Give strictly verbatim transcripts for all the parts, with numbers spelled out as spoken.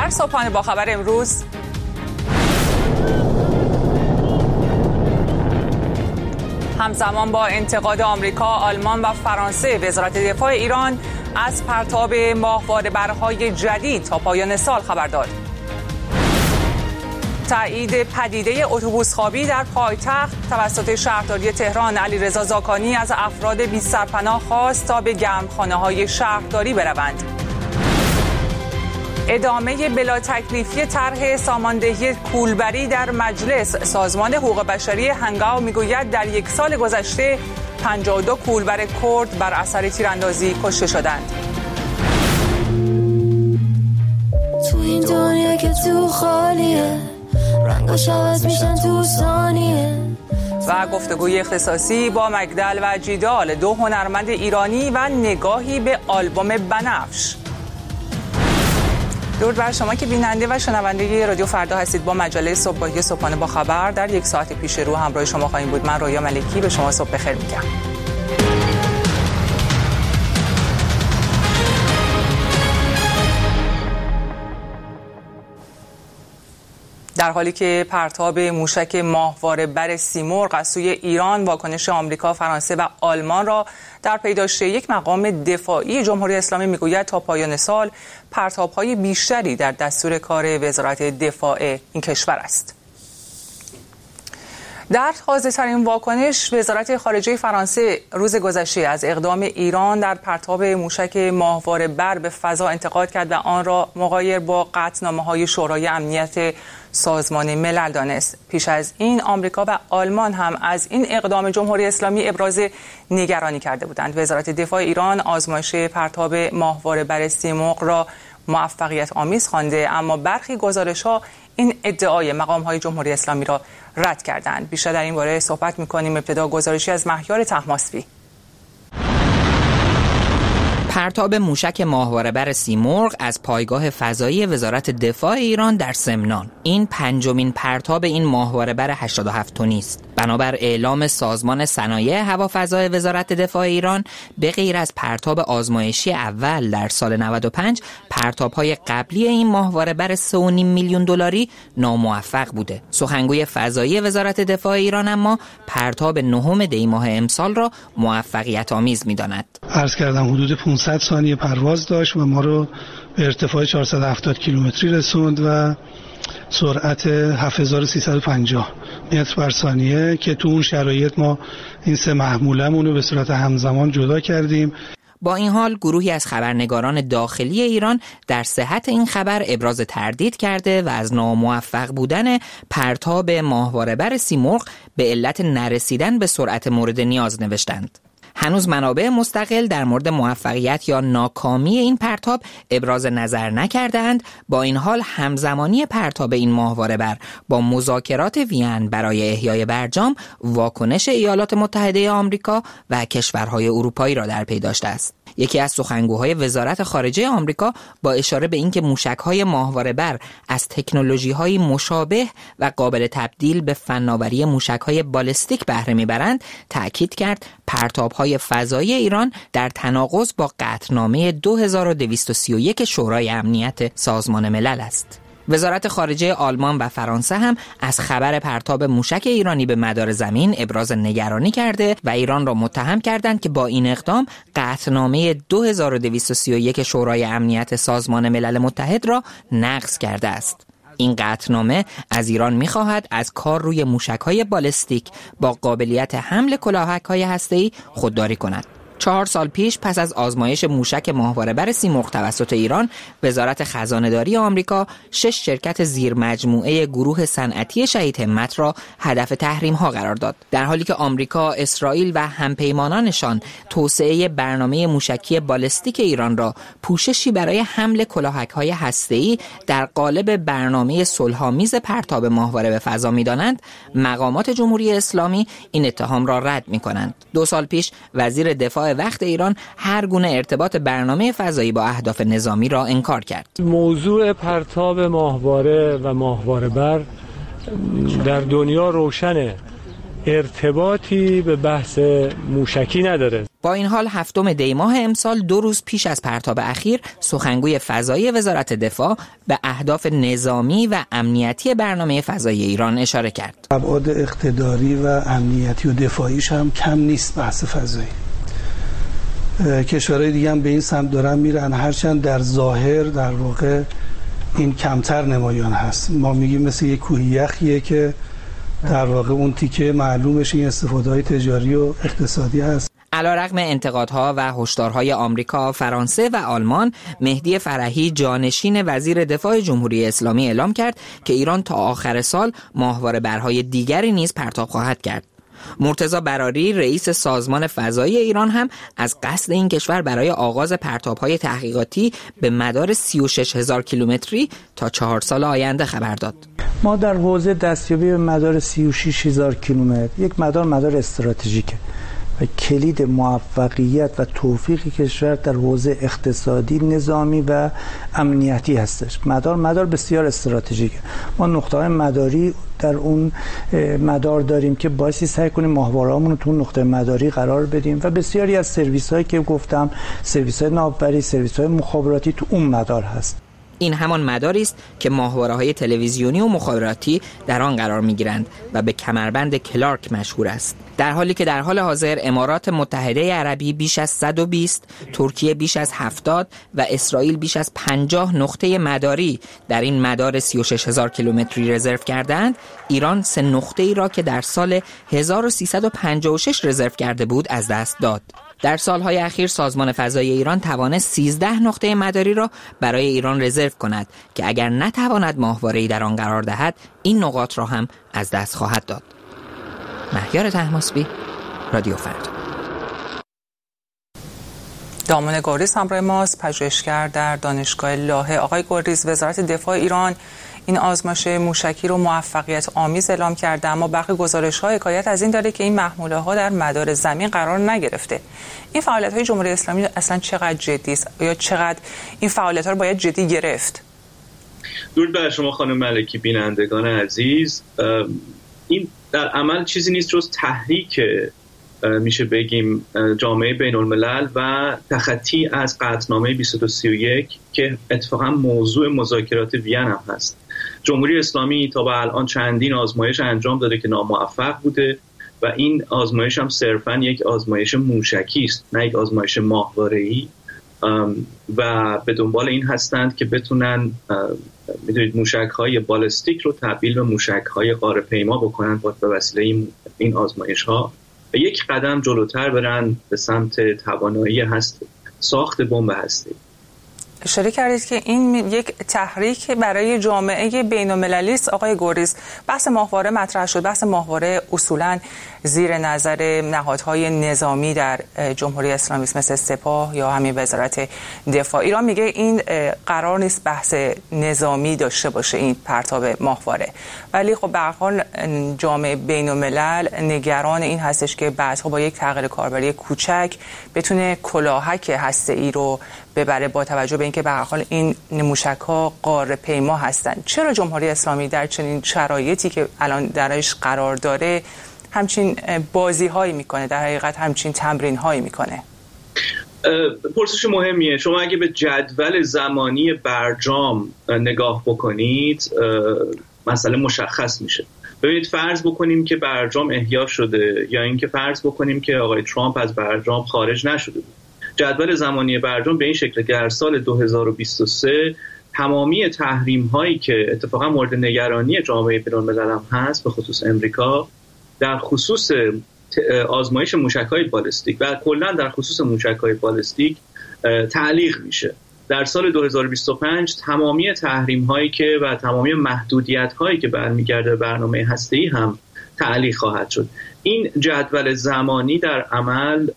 در صبحانه با خبر امروز همزمان با انتقاد آمریکا، آلمان و فرانسه، وزارت دفاع ایران از پرتاب ماهواره‌برهای جدید تا پایان سال خبر داد. تایید پدیده اتوبوس‌خوابی در پایتخت توسط شهرداری تهران، علیرضا زاکانی از افراد بی سرپناه خواست تا به گرمخانه‌های شهرداری بروند. ادامه بلا تکلیفی طرح ساماندهی کولبری در مجلس. سازمان حقوق بشری هنگاو میگوید در یک سال گذشته پنجاه و دو کولبر کرد بر اثر تیراندازی کشته شدند. تو این دنیا که تو خالیه، رنگاش عوض میشن تو ثانیه. و گفتگوی اختصاصی با مگدل و جیدال، دو هنرمند ایرانی و نگاهی به آلبوم بنفش. درود بر شما که بیننده و شنونده رادیو فردا هستید. با مجله صبحگاهی صبحانه با خبر در یک ساعت پیش رو همراه شما خواهیم بود. من رویا ملکی به شما صبح بخیر میگم. در حالی که پرتاب موشک ماهواره‌بر سیمرغ از سوی ایران واکنش آمریکا، فرانسه و آلمان را در پی داشته، یک مقام دفاعی جمهوری اسلامی میگوید تا پایان سال پرتاب‌های بیشتری در دستور کار وزارت دفاع این کشور است. در تازه‌ترین واکنش، وزارت خارجه فرانسه روز گذشته از اقدام ایران در پرتاب موشک ماهواره‌بر به فضا انتقاد کرد و آن را مغایر با قطعنامه‌های شورای امنیت سازمان ملل دانست. پیش از این آمریکا و آلمان هم از این اقدام جمهوری اسلامی ابراز نگرانی کرده بودند. وزارت دفاع ایران آزمایش پرتاب ماهواره‌بر سیمرغ را موفقیت آمیز خوانده، اما برخی گزارش‌ها این ادعای مقام‌های جمهوری اسلامی را رد کردند. بیشتر در این باره صحبت می‌کنیم. ابتدا گزارشی از مهیار طهماسبی. پرتاب موشک ماهواره‌بر سیمرغ از پایگاه فضایی وزارت دفاع ایران در سمنان. این پنجمین پرتاب این ماهواره‌بر هشتاد و هفت تنی است. بنابر اعلام سازمان صنایع هوافضای وزارت دفاع ایران، به غیر از پرتاب آزمایشی اول در سال نود و پنج، پرتاب‌های قبلی این ماهواره‌بر سه و نیم میلیون دلاری ناموفق بوده. سخنگوی فضایی وزارت دفاع ایران اما پرتاب نهم دی ماه امسال را موفقیت آمیز می‌داند. عرض کردم حدود پانصد ثانیه پرواز داشت و ما رو به ارتفاع چهارصد و هفتاد کیلومتری رسوند و سرعت هفت هزار و سیصد و پنجاه متر بر ثانیه که تو اون شرایط ما این سه محمولمون رو به صورت همزمان جدا کردیم. با این حال گروهی از خبرنگاران داخلی ایران در صحت این خبر ابراز تردید کرده و از ناموفق بودن پرتاب ماهواره‌بر سیمرغ به علت نرسیدن به سرعت مورد نیاز نوشتند. هنوز منابع مستقل در مورد موفقیت یا ناکامی این پرتاب ابراز نظر نکردند. با این حال همزمانی پرتاب این ماهواره‌بر با مذاکرات وین برای احیای برجام، واکنش ایالات متحده آمریکا و کشورهای اروپایی را در پی داشته است. یکی از سخنگوهای وزارت خارجه آمریکا با اشاره به اینکه موشک‌های ماهواره‌بر از تکنولوژی‌های مشابه و قابل تبدیل به فناوری موشک‌های بالستیک بهره می‌برند، تأکید کرد پرتاب‌های فضایی ایران در تناقض با قطعنامه دو هزار و دویست و سی و یک شورای امنیت سازمان ملل است. وزارت خارجه آلمان و فرانسه هم از خبر پرتاب موشک ایرانی به مدار زمین ابراز نگرانی کرده و ایران را متهم کردند که با این اقدام قطعنامه دو هزار و دویست و سی و یک شورای امنیت سازمان ملل متحد را نقض کرده است. این قطعنامه از ایران می‌خواهد از کار روی موشک‌های بالستیک با قابلیت حمل کلاهک‌های هسته‌ای خودداری کند. چهار سال پیش پس از آزمایش موشک ماهواره‌بر سیمرغ توسط ایران، وزارت خزانه‌داری آمریکا شش شرکت زیر مجموعه گروه صنعتی شهید همت را هدف تحریم‌ها قرار داد. در حالی که آمریکا، اسرائیل و همپیمانانشان توسعه برنامه موشکی بالستیک ایران را پوششی برای حمل کلاهک‌های هسته‌ای در قالب برنامه صلح‌آمیز پرتاب ماهواره به فضا می‌دانند، مقامات جمهوری اسلامی این اتهام را رد می‌کنند. دو سال پیش وزیر دفاع وقت ایران هر گونه ارتباط برنامه فضایی با اهداف نظامی را انکار کرد. موضوع پرتاب ماهواره و ماهواره‌بر در دنیا روشنه، ارتباطی به بحث موشکی نداره. با این حال هفتم دی ماه امسال، دو روز پیش از پرتاب اخیر، سخنگوی فضایی وزارت دفاع به اهداف نظامی و امنیتی برنامه فضایی ایران اشاره کرد. ابعاد اقتداری و امنیتی و دفاعیش هم کم نیست. بحث فضایی کشورهای دیگه هم به این سمت دارن میرن، هرچند در ظاهر در واقع این کمتر نمایان هست. ما میگیم مثل یک کوه یخیه که در واقع اون تیکه معلومش این استفاده‌های تجاری و اقتصادی هست. علیرغم انتقادها و هشدارهای آمریکا، فرانسه و آلمان، مهدی فرحی جانشین وزیر دفاع جمهوری اسلامی اعلام کرد که ایران تا آخر سال ماهواره برهای دیگری نیز پرتاب خواهد کرد. مرتضی براری رئیس سازمان فضایی ایران هم از قصد این کشور برای آغاز پرتاب‌های تحقیقاتی به مدار سی و شش هزار کیلومتری تا چهار سال آینده خبر داد. ما در حوزه دستیابی به مدار سی و شش هزار کیلومتر، یک مدار مدار استراتژیکه و کلید موفقیت و توفیق کشور در حوزه اقتصادی، نظامی و امنیتی هستش. مدار مدار بسیار استراتژیکه. ما نقطه‌های مداری در اون مدار داریم که باعثی سعی کنیم ماهواره‌مون رو تو اون نقطه مداری قرار بدیم و بسیاری از سرویس‌هایی که گفتم، سرویس‌های ناوبری، سرویس‌های مخابراتی تو اون مدار هست. این همان مداری است که ماهواره‌های تلویزیونی و مخابراتی در آن قرار می‌گیرند و به کمربند کلارک مشهور است. در حالی که در حال حاضر امارات متحده عربی بیش از صد و بیست، ترکیه بیش از هفتاد و اسرائیل بیش از پنجاه نقطه مداری در این مدار سی و شش هزار کیلومتری رزرو کردند، ایران سه نقطه‌ای را که در سال هزار و سیصد و پنجاه و شش رزرو کرده بود از دست داد. در سالهای اخیر سازمان فضایی ایران توانست سیزده نقطه مداری را برای ایران رزرو کند که اگر نتواند ماهواره‌ای در آن قرار دهد، این نقاط را هم از دست خواهد داد. مهیار طهماسبی، رادیو فردا. دامون گوریز همراه ماست، پژوهشگر در دانشگاه لاهه. آقای گوریز، وزارت دفاع ایران این آزمایش موشکی رو موفقیت آمیز اعلام کرده، اما برخی گزارش‌ها حکایت از این داره که این محموله‌ها در مدار زمین قرار نگرفته. این فعالیت‌های جمهوری اسلامی اصلا چقدر جدی است یا چقدر این فعالیت‌ها رو باید جدی گرفت؟ درود بر شما خانم ملکی، بینندگان عزیز. این در عمل چیزی نیست جز تحریک، میشه بگیم، جامعه بین الملل و تخطی از قطعنامه بیست و دو سی و یک که اتفاقا موضوع مذاکرات وین هم هست. جمهوری اسلامی تا به الان چندین آزمایش انجام داده که ناموفق بوده و این آزمایش هم صرفا یک آزمایش موشکی است، نه یک آزمایش ماهواره‌ای، و به دنبال این هستند که بتونن میدونید موشک‌های بالستیک رو تبدیل به موشک‌های قاره‌پیما بکنن با به وسیله این آزمایش‌ها و یک قدم جلوتر برن به سمت توانایی هست ساخت بمب هسته‌ای. اشاره کردید که این یک تحریک برای جامعه بین‌المللی است. آقای گوریز، بحث ماهواره مطرح شد. بحث ماهواره اصولاً زیر نظر نهادهای نظامی در جمهوری اسلامی است، مثل سپاه یا همین وزارت دفاع. ایران میگه این قرار نیست بحث نظامی داشته باشه این پرتاب ماهواره، ولی خب به هر حال جامعه بین‌الملل نگران این هستش که بعدها با یک تغییر کاربری کوچک بتونه کلاهک هسته‌ای رو ببره، با توجه به اینکه به هر حال این موشک‌ها قاره‌پیما هستند. چرا جمهوری اسلامی در چنین شرایطی که الان درش قرار داره همچین بازی‌هایی میکنه، در حقیقت همچین تمرین‌هایی میکنه؟ پرسش مهمیه. شما اگه به جدول زمانی برجام نگاه بکنید مسئله مشخص میشه. ببینید، فرض بکنیم که برجام احیا شده یا اینکه فرض بکنیم که آقای ترامپ از برجام خارج نشده بود. جدول زمانی برجام به این شکل که در سال دو هزار و بیست و سه تمامی تحریم هایی که اتفاقا مورد نگرانی جامعه بین‌الملل هم هست، به خصوص امریکا، در خصوص آزمایش موشک‌های بالستیک و کلا در خصوص موشک‌های بالستیک تعلیق میشه. در سال دو هزار و بیست و پنج تمامی تحریم هایی که و تمامی محدودیت هایی که برمیگرده به برنامه هسته‌ای هم تعلیق خواهد شد. این جدول زمانی در عمل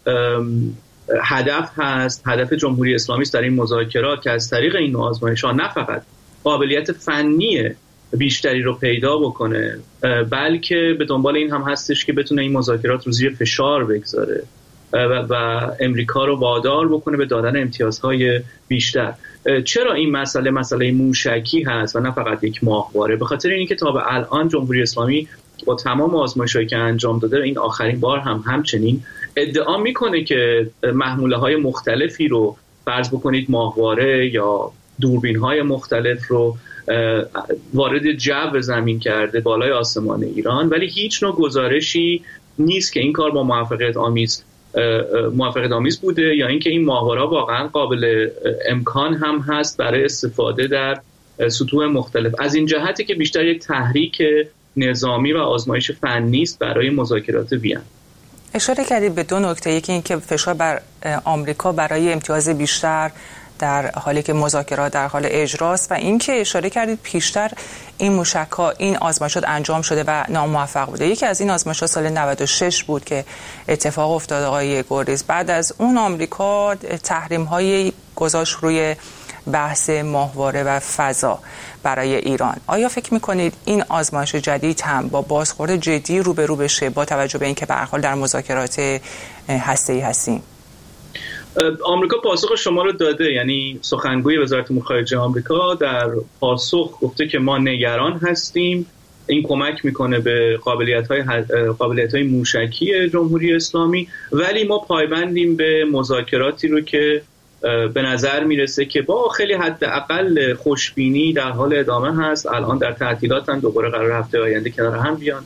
هدف هست، هدف جمهوری اسلامی است در این مذاکرات که از طریق این نوع آزمایش‌ها نه فقط قابلیت فنی بیشتری رو پیدا بکنه، بلکه به دنبال این هم هستش که بتونه این مذاکرات رو زیر فشار بگذاره و, و امریکا رو وادار بکنه به دادن امتیازهای بیشتر. چرا این مسئله مسئله موشکی هست و نه فقط یک ماهواره؟ به خاطر اینکه تا به الان جمهوری اسلامی با تمام آزمایش‌هایی که انجام داده این آخرین بار هم همچنین ادعا میکنه که محموله های مختلفی رو فرض بکنید ماهواره یا دوربین های مختلف رو وارد جو زمین کرده بالای آسمان ایران، ولی هیچ نوع گزارشی نیست که این کار با موفقیت آمیز موفقیت آمیز بوده یا اینکه این ماهواره واقعا قابل امکان هم هست برای استفاده در سطوح مختلف. از این جهتی که بیشتر یک تحریک نظامی و آزمایش فنی است برای مذاکرات وین. اشاره کردید به دو نکته، یکی این که فشار بر آمریکا برای امتیاز بیشتر در حالی که مذاکرات در حال اجراست و اینکه اشاره کردید پیشتر این موشک‌ها این آزمایشات انجام شده و ناموفق بوده. یکی از این آزمایشات سال نود و شش بود که اتفاق افتاد آقای گوریز. بعد از اون آمریکا تحریم‌های گذاشت روی بحث ماهواره و فضا برای ایران. آیا فکر می‌کنید این آزمایش جدید هم با بازخورد جدی روبرو بشه با توجه به اینکه به هر حال در مذاکرات هسته‌ای هستیم؟ آمریکا پاسخ شما رو داده، یعنی سخنگوی وزارت امور خارجه آمریکا در پاسخ گفته که ما نگران هستیم، این کمک میکنه به قابلیت‌های قابلیت‌های موشکی جمهوری اسلامی، ولی ما پایبندیم به مذاکراتی رو که به نظر میرسه که با خیلی حداقل خوشبینی در حال ادامه هست. الان در تعطیلات هم دوباره قرار هفته آینده کنار هم بیان.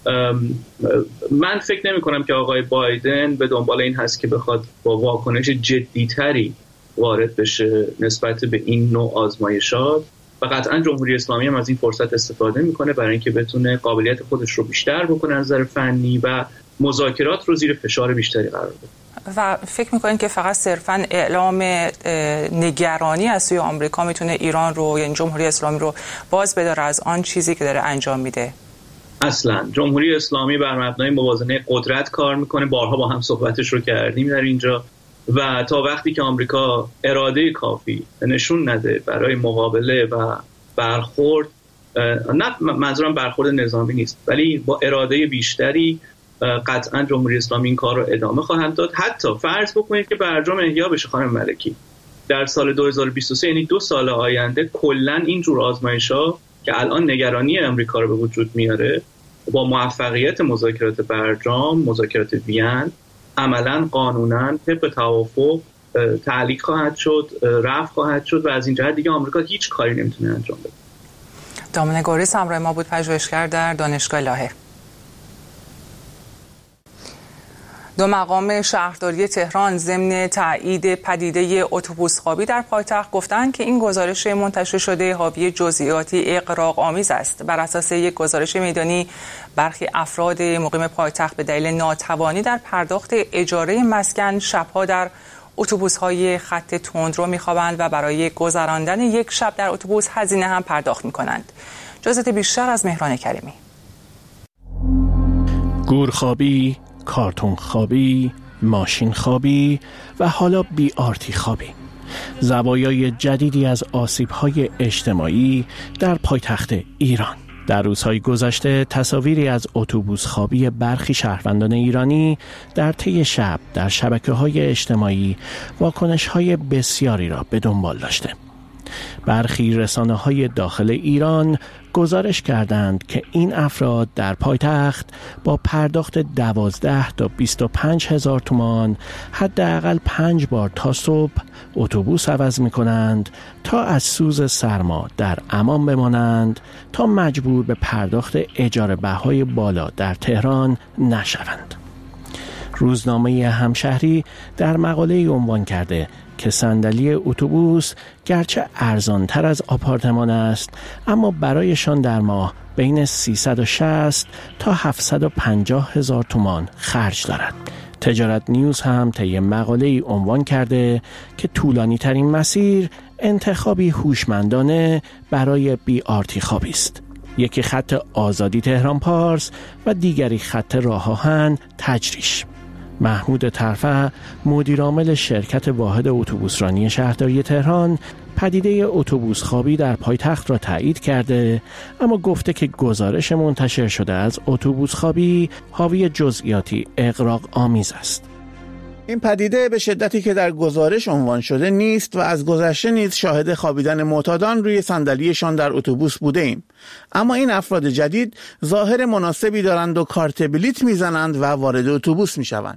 من فکر نمی کنم که آقای بایدن به دنبال این هست که بخواد با واکنش جدیتری وارد بشه نسبت به این نوع آزمایشات و قطعا جمهوری اسلامی هم از این فرصت استفاده میکنه برای اینکه بتونه قابلیت خودش رو بیشتر بکنه از نظر فنی و مذاکرات رو زیر فشار بیشتری قرار بده. و فکر میکنین که فقط صرفاً اعلام نگرانی از سوی آمریکا میتونه ایران رو یعنی جمهوری اسلامی رو باز بداره از آن چیزی که داره انجام میده؟ اصلا جمهوری اسلامی بر مبنای موازنه قدرت کار میکنه. بارها با هم صحبتش رو کردیم در اینجا و تا وقتی که آمریکا اراده کافی نشون نده برای مقابله و برخورد، نه منظورم برخورد نظامی نیست، ولی با اراده بیشتری قطعا جمهوری اسلامی این کار رو ادامه خواهند داد. حتی فرض بکنید که برجام احیا بشه خانم ملکی در سال دو هزار و بیست و سه، یعنی دو سال آینده کلا این جور آزمایش‌ها که الان نگرانی آمریکا رو به وجود میاره با موفقیت مذاکرات برجام، مذاکرات وین، عملاً قانوناً طبق توافق تعلیق خواهد شد، رفع خواهد شد و از این جهت دیگه آمریکا هیچ کاری نمیتونه انجام بده. دامنه گوریز همراه ما بود، پژوهشگر در دانشگاه لاهه. دو مقام شهرداری تهران ضمن تایید پدیده اتوبوس‌خوابی در پایتخت گفتند که این گزارش منتشر شده حاوی جزئیاتی اغراق آمیز است. بر اساس یک گزارش میدانی برخی افراد مقیم پایتخت به دلیل ناتوانی در پرداخت اجاره مسکن شبها در اتوبوس‌های خط تندرو می‌خوابند و برای گذراندن یک شب در اتوبوس هزینه هم پرداخت می‌کنند. جزئیات بیشتر از مهران کریمی. گورخوابی، کارتون خوابی، ماشین خوابی و حالا بی آرتی خوابی، زوایای جدیدی از آسیب‌های اجتماعی در پایتخت ایران. در روزهای گذشته تصاویری از اتوبوس خوابی برخی شهروندان ایرانی در طی شب در شبکه‌های اجتماعی واکنش‌های بسیاری را به دنبال داشته. برخی رسانه‌های داخل ایران گزارش کردند که این افراد در پایتخت با پرداخت دوازده تا بیست و پنج هزار تومان حداقل پنج بار تا صبح اتوبوس عوض می کنند تا از سوز سرما در امان بمانند تا مجبور به پرداخت اجاره بهای بالا در تهران نشوند. روزنامه همشهری در مقاله عنوان کرده که صندلی اتوبوس گرچه ارزانتر از آپارتمان است اما برایشان در ماه بین سیصد و شصت تا هفتصد و پنجاه هزار تومان خرج دارد. تجارت نیوز هم طی مقاله عنوان کرده که طولانی ترین مسیر انتخابی هوشمندانه برای بی آرتی خوابی است. یکی خط آزادی تهران پارس و دیگری خط راه آهن تجریش. محمود طرفه مدیرعامل شرکت واحد اتوبوسرانی شهرداری تهران پدیده اتوبوس خوابی در پایتخت را تایید کرده اما گفته که گزارش منتشر شده از اتوبوس خوابی حاوی جزئیاتی اغراق آمیز است. این پدیده به شدتی که در گزارش عنوان شده نیست و از گذشته نیز شاهد خوابیدن معتادان روی صندلیشان در اتوبوس بوده ایم. اما این افراد جدید ظاهر مناسبی دارند و کارت بلیط میزنند و وارد اتوبوس میشوند.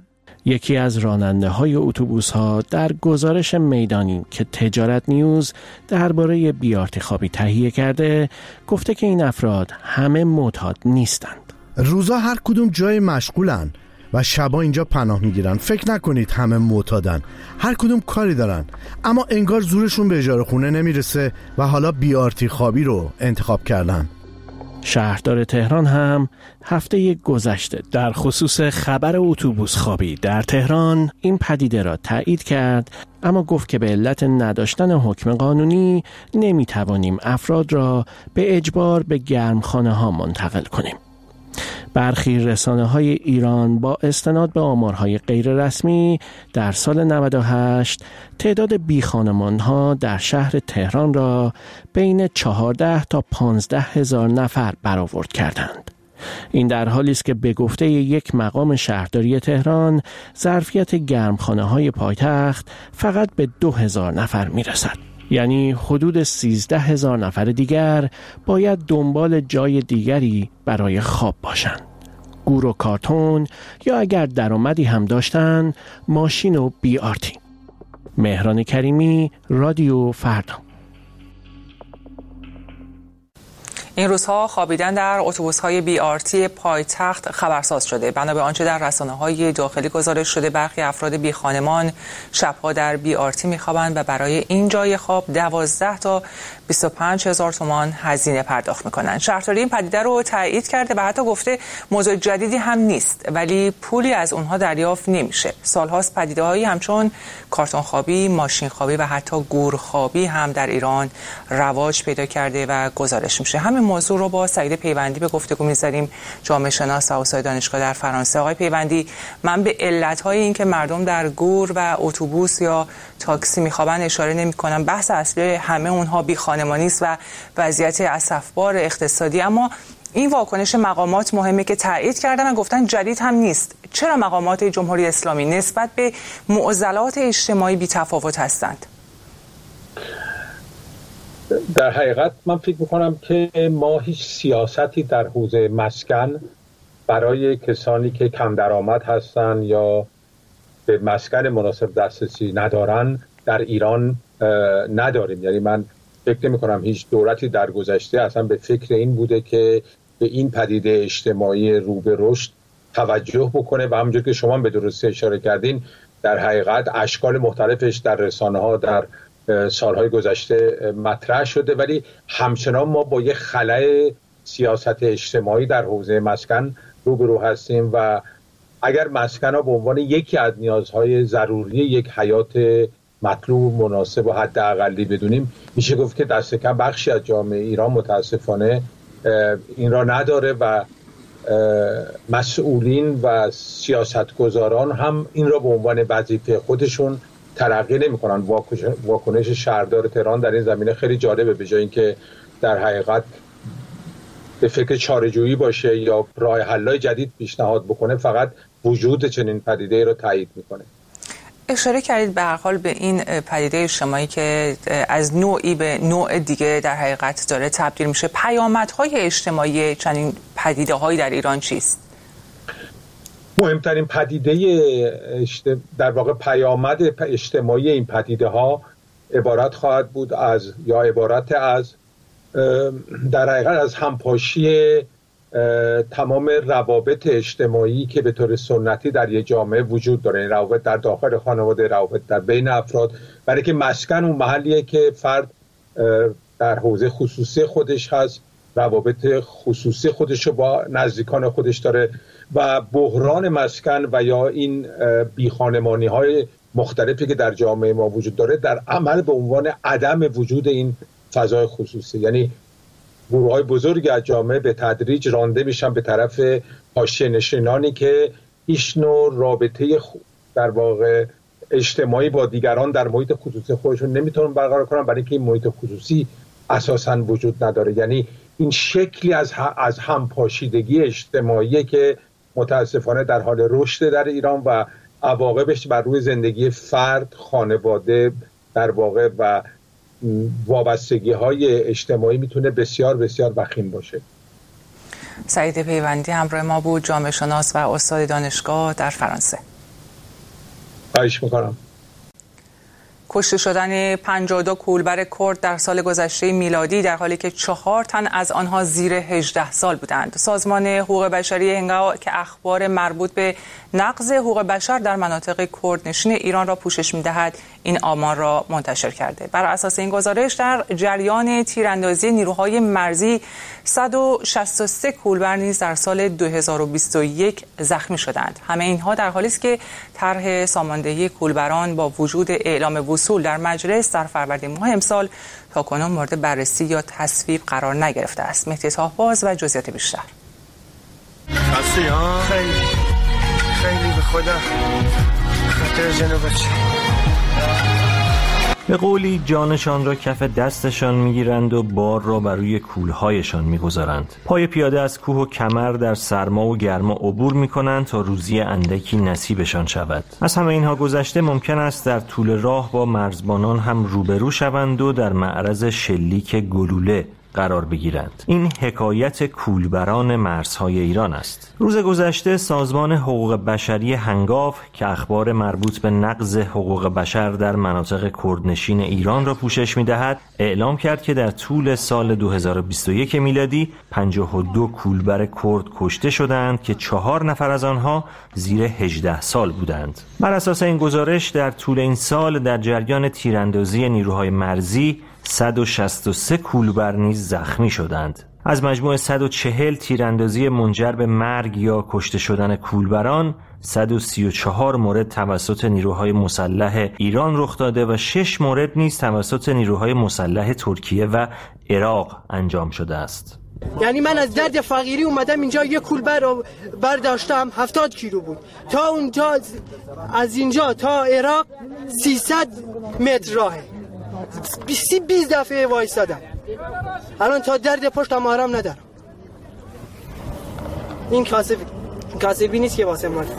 یکی از راننده های اتوبوس ها در گزارش میدانی که تجارت نیوز درباره بی‌آرتی خوابی تهیه کرده گفته که این افراد همه معتاد نیستند. روزا هر کدوم جای مشغولن و شبا اینجا پناه میگیرن. فکر نکنید همه معتادن، هر کدوم کاری دارن، اما انگار زورشون به اجاره خونه نمیرسه و حالا بی‌آرتی خوابی رو انتخاب کردن. شهردار تهران هم هفته گذشته در خصوص خبر اتوبوس خوابی در تهران این پدیده را تایید کرد، اما گفت که به علت نداشتن حکم قانونی نمیتوانیم افراد را به اجبار به گرمخانه ها منتقل کنیم. برخی رسانه‌های ایران با استناد به آمارهای غیر رسمی در سال نود و هشت تعداد بیخانمان‌ها در شهر تهران را بین چهارده تا پانزده هزار نفر برآورد کردند. این در حالی است که به گفته یک مقام شهرداری تهران ظرفیت گرمخانه‌های پایتخت فقط به دو هزار نفر می‌رسد. یعنی حدود سیزده هزار نفر دیگر باید دنبال جای دیگری برای خواب باشند. گور و کارتون یا اگر درآمدی هم داشتن ماشین و بی آرتی. مهران کریمی، رادیو فردا. این روزها خوابیدن در اتوبوس‌های بی آر تی پایتخت خبرساز شده. بنا به آنچه در رسانه‌های داخلی گزارش شده، برخی افراد بی خانمان شب‌ها در بی آر تی می‌خوابند و برای این جای خواب دوازده تا بیست و پنج هزار تومان هزینه پرداخت می‌کنند. شهرداری این پدیده رو تایید کرده و حتی گفته موضوع جدیدی هم نیست، ولی پولی از اونها دریافت نمیشه. سال‌هاست پدیده‌هایی همچون کارتون خوابی، ماشین خوابی و حتی گور خوابی هم در ایران رواج پیدا کرده و گزارش میشه. همین موضوع رو با سعید پیوندی به گفتگو می‌ذاریم، جامعه شناس و استاد دانشگاه در فرانسه. آقای پیوندی، من به علت‌های این که مردم در گور و اتوبوس یا تاکسی می‌خوابن اشاره نمی‌کنم. بحث اصلی همه اونها بی خانمانی است و وضعیت اسفبار اقتصادی، اما این واکنش مقامات مهمه که تایید کردن و گفتن جدید هم نیست. چرا مقامات جمهوری اسلامی نسبت به معضلات اجتماعی بی‌تفاوت هستند؟ در حقیقت من فکر میکنم که ما هیچ سیاستی در حوزه مسکن برای کسانی که کم درآمد هستن یا به مسکن مناسب دسترسی ندارن در ایران نداریم. یعنی من فکر نمی کنم هیچ دولتی در گذشته اصلا به فکر این بوده که به این پدیده اجتماعی رو به رشد توجه بکنه و همونجور که شما به درستی اشاره کردین در حقیقت اشکال مختلفش در رسانه ها در سالهای گذشته مطرح شده، ولی همچنان ما با یه خلأ سیاست اجتماعی در حوزه مسکن روبرو هستیم و اگر مسکن ها به عنوان یکی از نیازهای ضروری یک حیات مطلوب و مناسب و حداقلی بدونیم، میشه گفت که دست کم بخشی از جامعه ایران متاسفانه این را نداره و مسئولین و سیاستگزاران هم این را به عنوان وظیفه خودشون تلقی نمی‌کنن. واکنش شهردار تهران در این زمینه خیلی جالبه، به جای اینکه در حقیقت به فکر چاره‌جویی باشه یا راه حل‌های جدید پیشنهاد بکنه، فقط وجود چنین پدیده‌ای رو تایید می‌کنه. اشاره کردید به هر حال به این پدیده اجتماعی که از نوعی به نوع دیگه در حقیقت داره تبدیل میشه. پیامدهای اجتماعی چنین پدیده‌هایی در ایران چیست؟ مهمترین پدیده در واقع پیامد اجتماعی این پدیده ها عبارت خواهد بود از یا عبارت از در حقیقت از همپاشی تمام روابط اجتماعی که به طور سنتی در یک جامعه وجود داره، روابط در داخل خانواده، روابط در بین افراد، برای که مسکن اون محلیه که فرد در حوزه خصوصی خودش هست، روابط خصوصی خودش رو با نزدیکان خودش داره و بحران مسکن و یا این بیخانمانی های مختلفی که در جامعه ما وجود داره در عمل به عنوان عدم وجود این فضای خصوصی، یعنی گروه های بزرگی از جامعه به تدریج رانده میشن به طرف حاشیه نشینانی که هیچ نوع رابطه در واقع اجتماعی با دیگران در محیط خصوصی خودشون نمیتونن برقرار کنن، برای اینکه این محیط خصوصی اساساً وجود نداره. یعنی این شکلی از از همپاشیدگی اجتماعی که متاسفانه در حال رشد در ایران و عواقبش بر روی زندگی فرد، خانواده در واقع و وابستگی های اجتماعی میتونه بسیار بسیار وخیم باشه. سعید پیوندی همراه ما بود، جامعه شناس و استاد دانشگاه در فرانسه. خواهش میکنم. کشته شدن پنجاه و دو کولبر کرد در سال گذشته میلادی در حالی که چهار تن از آنها زیر هجده سال بودند. سازمان حقوق بشری هنگام که اخبار مربوط به نقض حقوق بشر در مناطق کردنشین ایران را پوشش می‌دهد این آمار را منتشر کرده. بر اساس این گزارش در جریان تیراندازی نیروهای مرزی صد و شصت و سه کولبر نیز در سال دو هزار و بیست و یک زخمی شدند. همه اینها در حالی است که طرح ساماندهی کولبران با وجود اعلام وصول در مجلس در فروردین ماه امسال تاکنون مورد بررسی یا تصویب قرار نگرفته است. مهدی طاهباز و جزئیات بیشتر. خسته ها؟ خیلی خیلی به خدا خاطر جنو بچه. به قولی جانشان را کف دستشان میگیرند و بار را بر روی کولهایشان میگذارند. پای پیاده از کوه و کمر در سرما و گرما عبور میکنند تا روزی اندکی نصیبشان شود. از همه اینها گذشته ممکن است در طول راه با مرزبانان هم روبرو شوند و در معرض شلیک گلوله قرار بگیرند. این حکایت کولبران مرزهای ایران است. روز گذشته سازمان حقوق بشری هنگاو که اخبار مربوط به نقض حقوق بشر در مناطق کردنشین ایران را پوشش می‌دهد، اعلام کرد که در طول سال دو هزار و بیست و یک میلادی پنجاه و دو کولبر کرد کشته شدند که چهار نفر از آنها زیر هجده سال بودند. بر اساس این گزارش در طول این سال در جریان تیراندازی نیروهای مرزی صد و شصت و سه کولبر نیز زخمی شدند. از مجموع صد و چهل تیراندازی منجر به مرگ یا کشته شدن کولبران، صد و سی و چهار مورد توسط نیروهای مسلح ایران رخ داده و شش مورد نیز توسط نیروهای مسلح ترکیه و عراق انجام شده است. یعنی من از درد فقیری اومدم اینجا یک کولبر رو برداشتم، هفتاد کیلو بود. تا اونجا از اینجا تا عراق سیصد متر راهه. بیسی بیز دفعه وایسادم. الان تا درد پشتم آرام ندارم. این کاسبی کاسبی نیست که واسه من.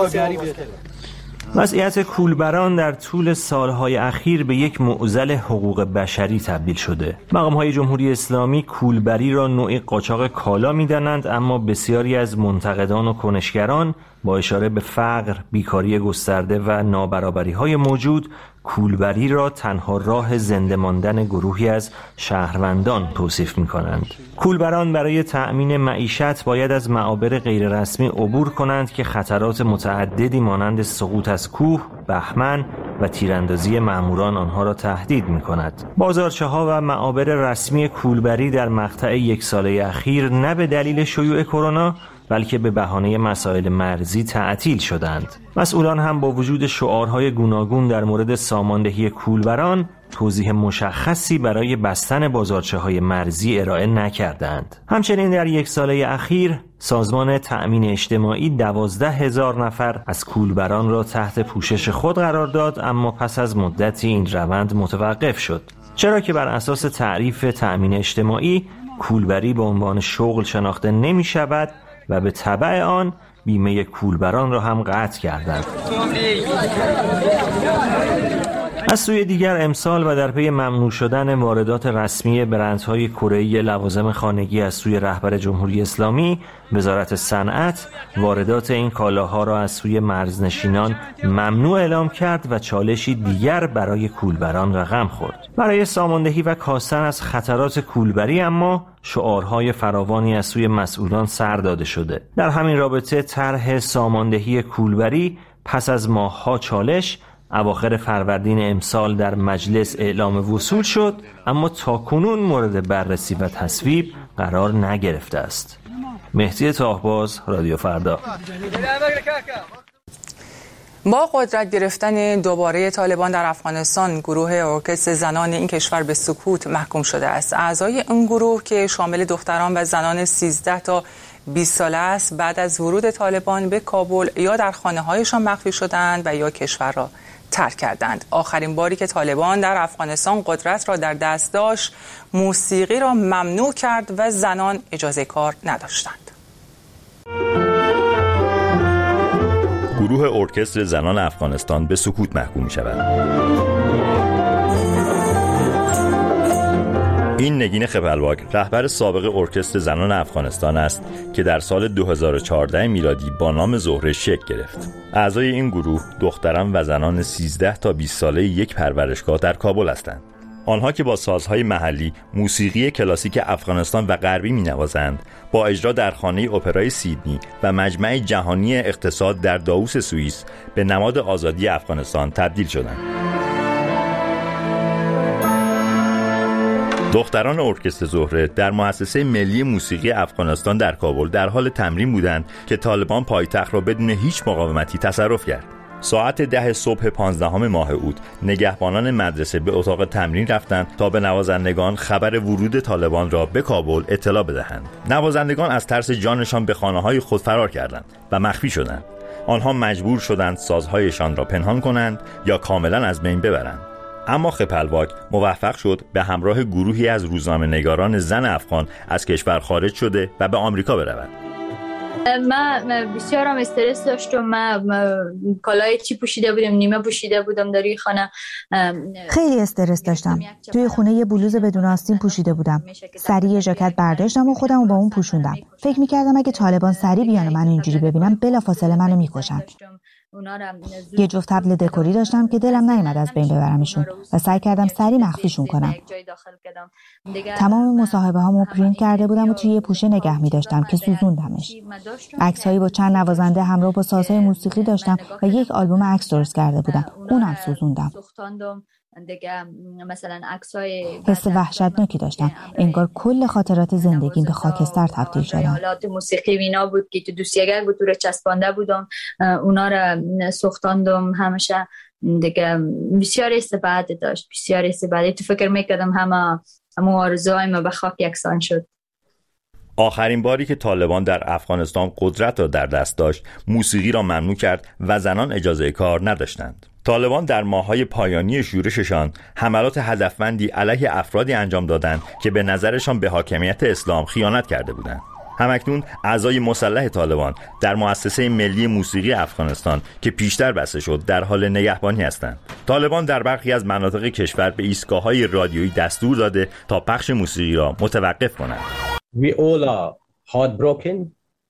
وضعیت کولبران در طول سالهای اخیر به یک معضل حقوق بشری تبدیل شده. مقام‌های جمهوری اسلامی کولبری را نوعی قاچاق کالا می‌دانند، اما بسیاری از منتقدان و کنشگران با اشاره به فقر، بیکاری گسترده و نابرابری‌های موجود کولبری را تنها راه زنده ماندن گروهی از شهروندان توصیف می‌کنند. کولبران برای تأمین معیشت باید از معابر غیررسمی عبور کنند که خطرات متعددی مانند سقوط از کوه، بهمن و تیراندازی مأموران آنها را تهدید می‌کند. بازارچه‌ها و معابر رسمی کولبری در مقطع یک ساله اخیر نه به دلیل شیوع کرونا بلکه به بهانه مسائل مرزی تعطیل شدند. مسئولان هم با وجود شعارهای گوناگون در مورد ساماندهی کولبران توضیح مشخصی برای بستن بازارچه‌های مرزی ارائه نکردند. همچنین در یک ساله اخیر سازمان تأمین اجتماعی دوازده هزار نفر از کولبران را تحت پوشش خود قرار داد، اما پس از مدتی این روند متوقف شد. چرا که بر اساس تعریف تأمین اجتماعی کولبری به عنوان شغل شناخته نمی شود و به تبع آن بیمه کولبران را هم قطع کردند. از سوی دیگر امسال و در پی ممنوع شدن واردات رسمی برندهای کره‌ای لوازم خانگی از سوی رهبر جمهوری اسلامی، وزارت صنعت واردات این کالاها را از سوی مرزنشینان ممنوع اعلام کرد و چالشی دیگر برای کولبران رقم خورد. برای ساماندهی و کاستن از خطرات کولبری اما شعارهای فراوانی از سوی مسئولان سر داده شده. در همین رابطه طرح ساماندهی کولبری پس از ماه‌ها چالش اواخر فروردین امسال در مجلس اعلام وصول شد، اما تاکنون مورد بررسی و تصویب قرار نگرفته است. مهدی طاهباز، رادیو فردا. با قدرت گرفتن دوباره طالبان در افغانستان، گروه ارکستر زنان این کشور به سکوت محکوم شده است. اعضای این گروه که شامل دختران و زنان سیزده تا بیست ساله است، بعد از ورود طالبان به کابل یا در خانه‌هایشان مخفی شدند و یا کشور را ترک کردند. آخرین باری که طالبان در افغانستان قدرت را در دست داشت، موسیقی را ممنوع کرد و زنان اجازه کار نداشتند. گروه ارکستر زنان افغانستان به سکوت محکوم می شود. این نگین خپلواک رهبر سابق ارکستر زنان افغانستان است که در سال دو هزار و چهارده میلادی با نام زهره شکل گرفت. اعضای این گروه دختران و زنان سیزده تا بیست ساله یک پرورشگاه در کابل هستند. آنها که با سازهای محلی موسیقی کلاسیک افغانستان و غربی می‌نوازند، با اجرا در خانه اپرای سیدنی و مجمع جهانی اقتصاد در داووس سوئیس به نماد آزادی افغانستان تبدیل شدند. دختران ارکستر زهره در مؤسسه ملی موسیقی افغانستان در کابل در حال تمرین بودند که طالبان پایتخت را بدون هیچ مقاومتی تصرف کرد. ساعت ده صبح پانزدهم ماه اوت نگهبانان مدرسه به اتاق تمرین رفتند تا به نوازندگان خبر ورود طالبان را به کابل اطلاع بدهند. نوازندگان از ترس جانشان به خانه‌های خود فرار کردند و مخفی شدند. آنها مجبور شدند سازهایشان را پنهان کنند یا کاملا از بین ببرند. اما خپلواک موفق شد به همراه گروهی از روزنامه‌نگاران زن افغان از کشور خارج شده و به آمریکا برود. من بسیارم استرس داشتم. من کالای چی پوشیده بودم، نیمه پوشیده بودم در این خانه. خیلی استرس داشتم. توی خونه یه بلوز بدون آستین پوشیده بودم. سریع ژاکت برداشتم و خودمو با اون پوشوندم. فکر می‌کردم اگه طالبان سریع بیان و منو اینجوری ببینن بلافاصله منو می‌کشن. یه جفت تبل دکوری داشتم که دلم نیامد از بین ببرمشون و سعی کردم سریع مخفیشون کنم. تمام مصاحبه هامو پرینت کرده بودم و توی یه پوشه نگه می داشتم که سوزوندمش. عکس‌هایی با چند نوازنده همراه با سازهای موسیقی داشتم و یک آلبوم عکس درست کرده بودم. اونم سوزوندم. دیگه مثلا عکسای حس وحشتناکی داشتم. انگار کل خاطرات زندگیم به خاکستر تبدیل شدن. آلات موسیقی وینا بود که تو دوسیگر بود، تو رو چسبانده بودم، اونا رو سوختاندم همیشه. دیگه بسیار استفاده داشت، بسیار استفاده. تو فکر میکردم همه همه آرزوهای ما به خاک یکسان شد. آخرین باری که طالبان در افغانستان قدرت را در دست داشت، موسیقی را ممنوع کرد و زنان اجازه کار نداشتند. طالبان در ماه‌های پایانی شورششان حملات هدفمندی علیه افرادی انجام دادند که به نظرشان به حاکمیت اسلام خیانت کرده بودند. همکنون اعضای مسلح طالبان در مؤسسه ملی موسیقی افغانستان که پیشتر بسته شد در حال نگهبانی هستند. طالبان در برخی از مناطق کشور به ایستگاه‌های رادیویی دستور داده تا پخش موسیقی را متوقف کنند. We all are heartbroken.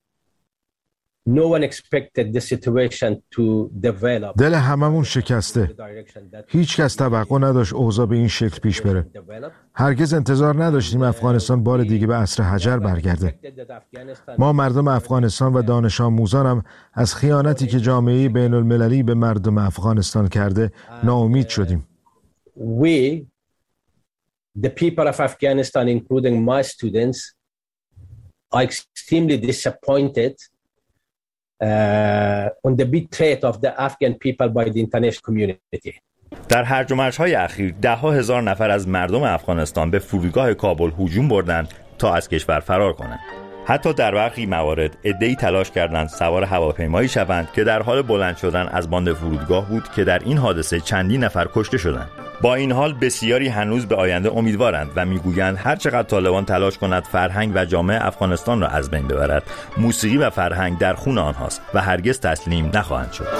No one expected the situation to develop. دل هممون شکسته. هیچ کس توقع نداشت اوضاع به این شکل پیش بره. هرگز انتظار نداشتیم افغانستان بار دیگه به عصر حجر برگرده. ما مردم افغانستان و دانش آموزانم از خیانتی که جامعه بین المللی به مردم افغانستان کرده ناامید شدیم. We, the people of Afghanistan, including my students, are extremely disappointed Uh, on the betrayal of the Afghan people by the international community. در هرج و مرج‌های اخیر ده ها هزار نفر از مردم افغانستان به فرودگاه کابل هجوم بردند تا از کشور فرار کنند. حتی در برخی موارد عده‌ای تلاش کردند سوار هواپیمایی شوند که در حال بلند شدن از باند فرودگاه بود که در این حادثه چندین نفر کشته شدند. با این حال بسیاری هنوز به آینده امیدوارند و میگویند هر چقدر طالبان تلاش کند فرهنگ و جامعه افغانستان را از بین ببرد، موسیقی و فرهنگ در خون آنهاست و هرگز تسلیم نخواهند شد.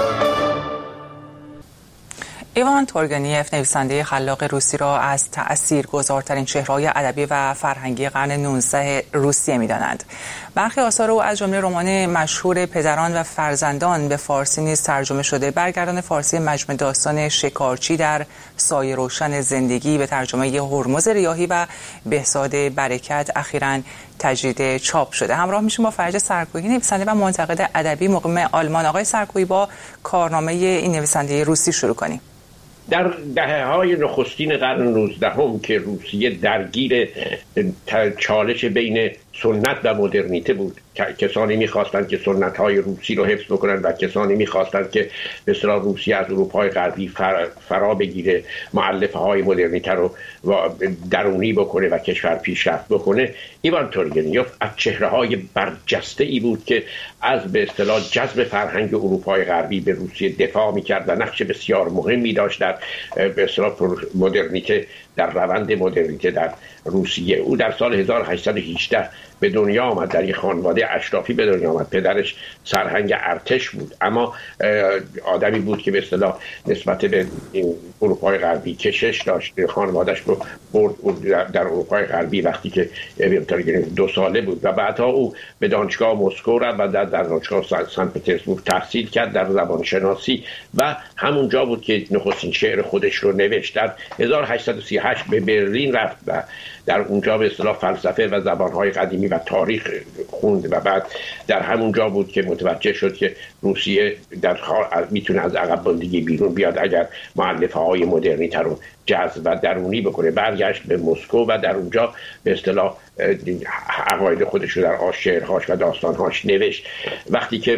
ایوان تورگنیف نویسنده خلاق روسی را از تأثیرگذارترین چهره‌های ادبی و فرهنگی قرن نوزدهم روسیه می‌دانند. برخی آثار او از جمله رمان مشهور پدران و فرزندان به فارسی نیز ترجمه شده. برگردان فارسی مجموعه داستان شکارچی در سایه روشن زندگی به ترجمه هرمز ریاحی و بهزاد برکت اخیراً تجدید چاپ شده. همراه میشیم با فرج سرکویی، نویسنده و منتقد ادبی مقیم آلمان. آقای سرکویی، با کارنامه این نویسنده روسی شروع کنیم. در دهه‌های نخستین قرن نوزدهم که روسیه درگیر چالش بین سنت و مدرنیته بود، کسانی می‌خواستند که سنت‌های روسی رو حفظ بکنند و کسانی می‌خواستند که به اصطلاح روسیه از اروپای غربی فر... فرا بگیره، مؤلفه‌های مدرنیته رو درونی بکنه و کشور پیشرفت بکنه. ایوان تورگنیف از چهره‌های برجسته‌ای بود که از به اصطلاح جذب فرهنگ اروپای غربی به روسیه دفاع می‌کرد و نقش بسیار مهمی داشت در به اصطلاح مدرنیته، در روند مدرنیته در روسیه. او در سال هزار و هشتصد و هجده به دنیا آمد، در یک خانواده اشرافی به دنیا آمد. پدرش سرهنگ ارتش بود، اما آدمی بود که به اصطلاح نسبت به این اروپای غربی کشش داشت. خانواده‌اش رو برد در اروپای غربی وقتی که دو ساله بود و بعدها او به دانشگاه مسکو رفت و در دانشگاه سن پترزبورگ تحصیل کرد در زبان شناسی و همونجا بود که نخستین شعر خودش رو نوشت. در هزار و هشتصد و سی و هشت به برلین رفت و در اونجا به اصطلاح فلسفه و زبانهای قدیمی و تاریخ خوند و بعد در همونجا بود که متوجه شد که روسیه در میتونه از عقب ماندگی بیرون بیاد اگر مؤلفه های مدرنیته رو جذب و درونی بکنه. برگشت به مسکو و در اونجا به اصطلاح عقاید خودش رو در شعرهاش و داستانهاش نوشت. وقتی که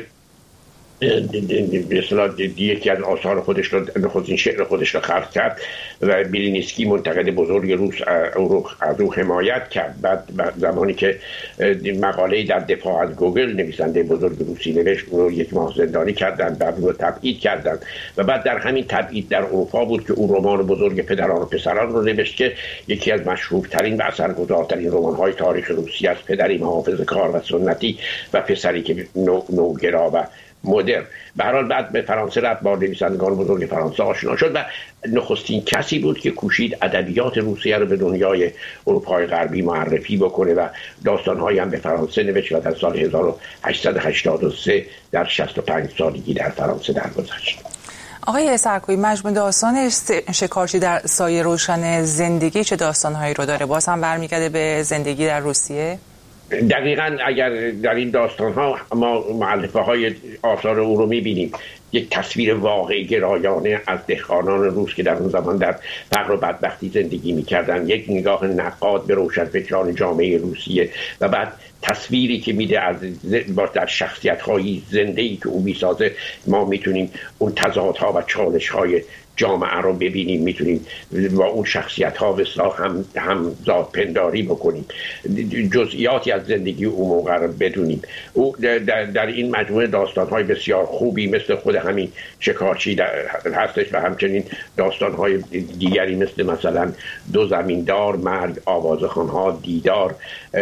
به اصطلاح یکی از آثار خودش رو نخستین شعر خودش رو خلق کرد و بیلینسکی منتقد بزرگ روس از او حمایت کرد. بعد زمانی که مقاله‌ای در دفاع از گوگل نویسنده بزرگ روسی نوشت، اون رو یک ماه زندانی کردن، بعد اون رو تبعید کردن و بعد در همین تبعید در اروپا بود که اون رمان بزرگ پدران و پسران رو نوشت که یکی از مشهورترین و اثرگذارترین رمان‌های تاریخ روسیه است. پدری محافظه‌کار و سنتی و پسری که نو، نوگرا و مدرن. به هر حال بعد به فرانسه رفت، با نویسندگان بزرگ فرانسه آشنا شد و نخستین کسی بود که کوشید ادبیات روسیه رو به دنیای اروپای غربی معرفی بکنه و داستان‌هایی هم به فرانسه نوشت و در سال هزار و هشتصد و هشتاد و سه در شصت و پنج سالگی در فرانسه درگذشت. آقای سرکویی، مجموع داستان شکارچی در سایه روشن زندگی چه داستان‌هایی رو داره؟ باز هم برمیگرده به زندگی در روسیه؟ دقیقاً اگر در این داستان‌ها ما مؤلفه های آثار او رو می‌بینیم، یک تصویر واقعی گرایانه از دهقانان روس که در اون زمان در فقر و بدبختی زندگی می‌کردند، یک نگاه نقاد به روشنفکران جامعه روسیه و بعد تصویری که میده از با در شخصیت‌های زنده‌ای که او می‌سازه، ما می‌تونیم اون تضادها و چالش‌های جامعه رو ببینیم، میتونیم با اون شخصیت ها وصلا هم هم ذات پنداری بکنیم، جزئیاتی از زندگی اون موقع رو بدونیم. او در, در این مجموعه داستان های بسیار خوبی مثل خود همین شکارچی هستش و همچنین داستان های دیگری مثل مثلا دو زمیندار، مرگ، آوازخوان ها، دیدار،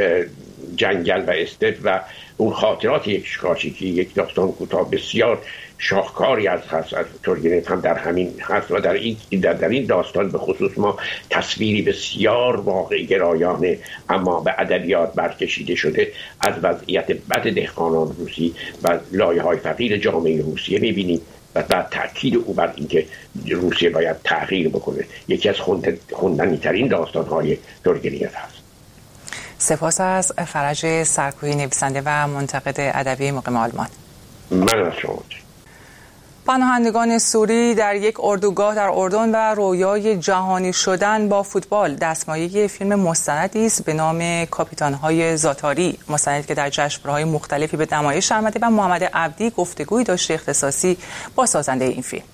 جنگل و استپ و اون خاطرات یک شکارچی که یک داستان کوتاه بسیار شاهکاری از هست از تورگنف هم در همین هست و در این در, در این داستان به خصوص ما تصویری بسیار واقعی گرایانه اما به ادبیات برکشیده شده از وضعیت بد دهقانان روسی و لایه‌های فقیر جامعه روسیه می‌بینیم و بعد تأکید او بر اینکه روسیه باید تغییر بکنه. یکی از خوندنی ترین داستان‌های تورگنف هست. سپاس از فرج سرکویی، نویسنده و منتقد ادبی مقیم آلمان. من از شما. پناهندگان سوری در یک اردوگاه در اردن و رویای جهانی شدن با فوتبال دستمایه فیلم مستندی است به نام کاپیتان‌های زاتاری، مستندی که در جشنواره‌های مختلفی به نمایش آمده و محمد عبدی گفتگوی داشته اختصاصی با سازنده این فیلم.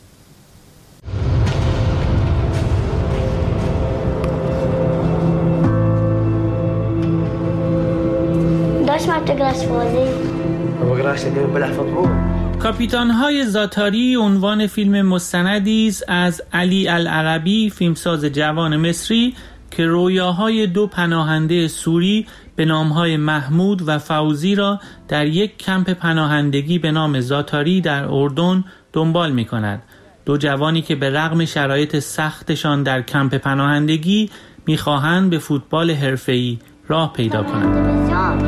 کاپیتان‌های زاتاری عنوان فیلم مستندی است از علی العربی، فیلمساز جوان مصری که رویاهای دو پناهنده سوری به نامهای محمود و فوزی را در یک کمپ پناهندگی به نام زاتاری در اردن دنبال می‌کند. دو جوانی که به رغم شرایط سختشان در کمپ پناهندگی می‌خواهند به فوتبال حرفه‌ای راه پیدا کنند.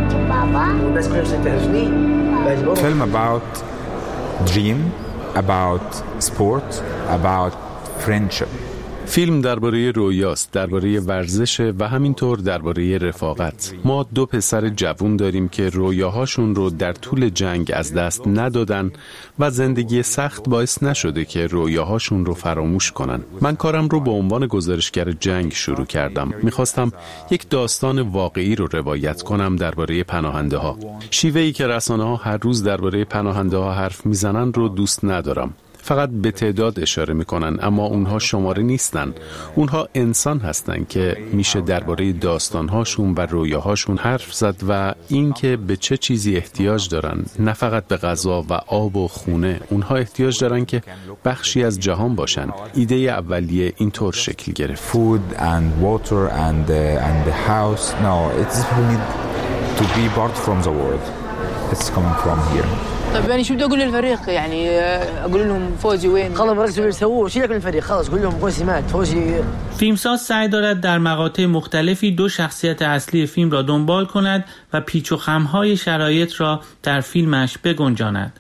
Film about dream, about sport, about friendship. فیلم درباره رویاست، درباره ورزش و همینطور درباره رفاقت. ما دو پسر جوان داریم که رویاهاشون رو در طول جنگ از دست ندادن و زندگی سخت باعث نشده که رویاهاشون رو فراموش کنن. من کارم رو به عنوان گزارشگر جنگ شروع کردم. میخواستم یک داستان واقعی رو روایت کنم درباره پناهنده ها. شیوهی که رسانه ها هر روز درباره پناهنده ها حرف میزنن رو دوست ندارم. فقط به تعداد اشاره میکنن اما اونها شماره نیستن. اونها انسان هستن که میشه درباره داستانهاشون و رویاهاشون حرف زد و اینکه به چه چیزی احتیاج دارن، نه فقط به غذا و آب و خونه. اونها احتیاج دارن که بخشی از جهان باشن. ایده اولیه اینطور شکل گرفت. Food and water and uh, and the house. No, it's to be part from the world. It's coming from here. طيب يعني شو بدي اقول للفريق؟ يعني اقول لهم فوزي وين؟ خلاص ركزوا يسووا شيء لكن الفريق خلاص قول لهم فوزي مات فوزي. فیلمساز سعی دارد در مقاطع مختلفی دو شخصیت اصلی فیلم را دنبال کند و پیچ و خم‌های شرایط را در فیلمش بگنجاند.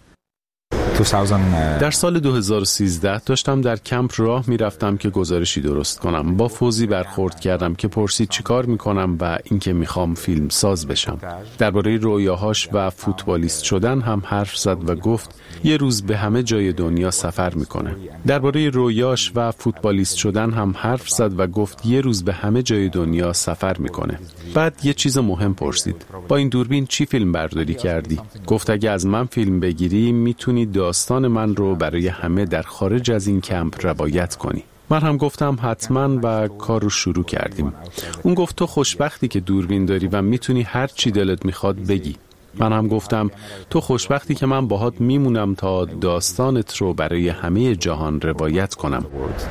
در سال دو هزار و سیزده داشتم در کمپ راه میرفتم که گزارشی درست کنم. با فوزی برخورد کردم که پرسید چی کار میکنم و اینکه میخوام فیلم ساز بشم. درباره رویاهاش و فوتبالیست شدن هم حرف زد و گفت یه روز به همه جای دنیا سفر میکنه. درباره رویاش و فوتبالیست شدن هم حرف زد و گفت یه روز به همه جای دنیا سفر میکنه. بعد یه چیز مهم پرسید. با این دوربین چی فیلم برداری کردی؟ گفت اگه از من فیلم بگیری میتونی داستان من رو برای همه در خارج از این کمپ روایت کنی. من هم گفتم حتما و کار رو شروع کردیم. اون گفت تو خوشبختی که دوربین داری و میتونی هر چی دلت میخواد بگی. من هم گفتم تو خوشبختی که من باهات میمونم تا داستانت رو برای همه جهان روایت کنم.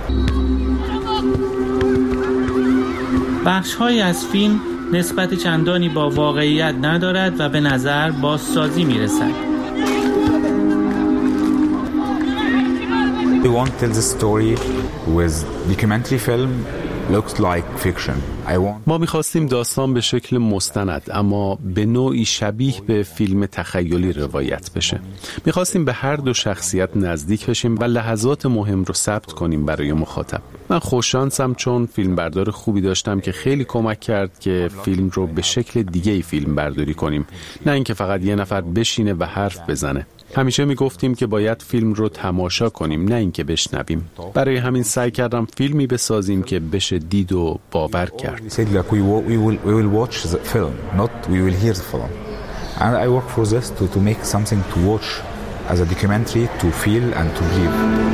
بخش‌هایی از فیلم نسبت چندانی با واقعیت ندارد و به نظر بازسازی میرسد. We want to tell the story with documentary film looks like fiction. I want ما می‌خواستیم داستان به شکل مستند اما به نوعی شبیه به فیلم تخیلی روایت بشه. می‌خواستیم به هر دو شخصیت نزدیک بشیم و لحظات مهم رو ثبت کنیم برای مخاطب. من خوششانسم چون فیلمبردار خوبی داشتم که خیلی کمک کرد که فیلم رو به شکل دیگه‌ای فیلم برداری کنیم، نه اینکه فقط یه نفر بشینه و حرف بزنه. همیشه میگفتیم که باید فیلم رو تماشا کنیم نه اینکه بشنویم. برای همین سعی کردم فیلمی بسازیم که بشه دید و باور کرد. We said like we will, we will we will watch the film, not we will hear the film. And I work for this to to make something to watch as a documentary, to feel and to live.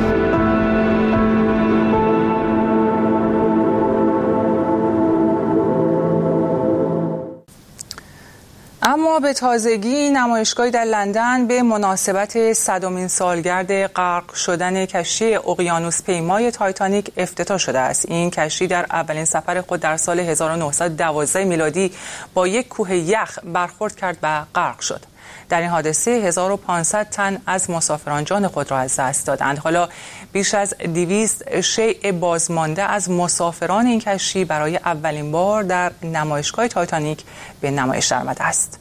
اما به تازگی نمایشگاهی در لندن به مناسبت صدمین سالگرد غرق شدن کشتی اقیانوس پیمای تایتانیک افتتاح شده است. این کشتی در اولین سفر خود در سال هزار و نهصد و دوازده میلادی با یک کوه یخ برخورد کرد و غرق شد. در این حادثه هزار و پانصد تن از مسافران جان خود را از دست دادند. حالا بیش از دویست شیء بازمانده از مسافران این کشتی برای اولین بار در نمایشگاه تایتانیک به نمایش درآمده است.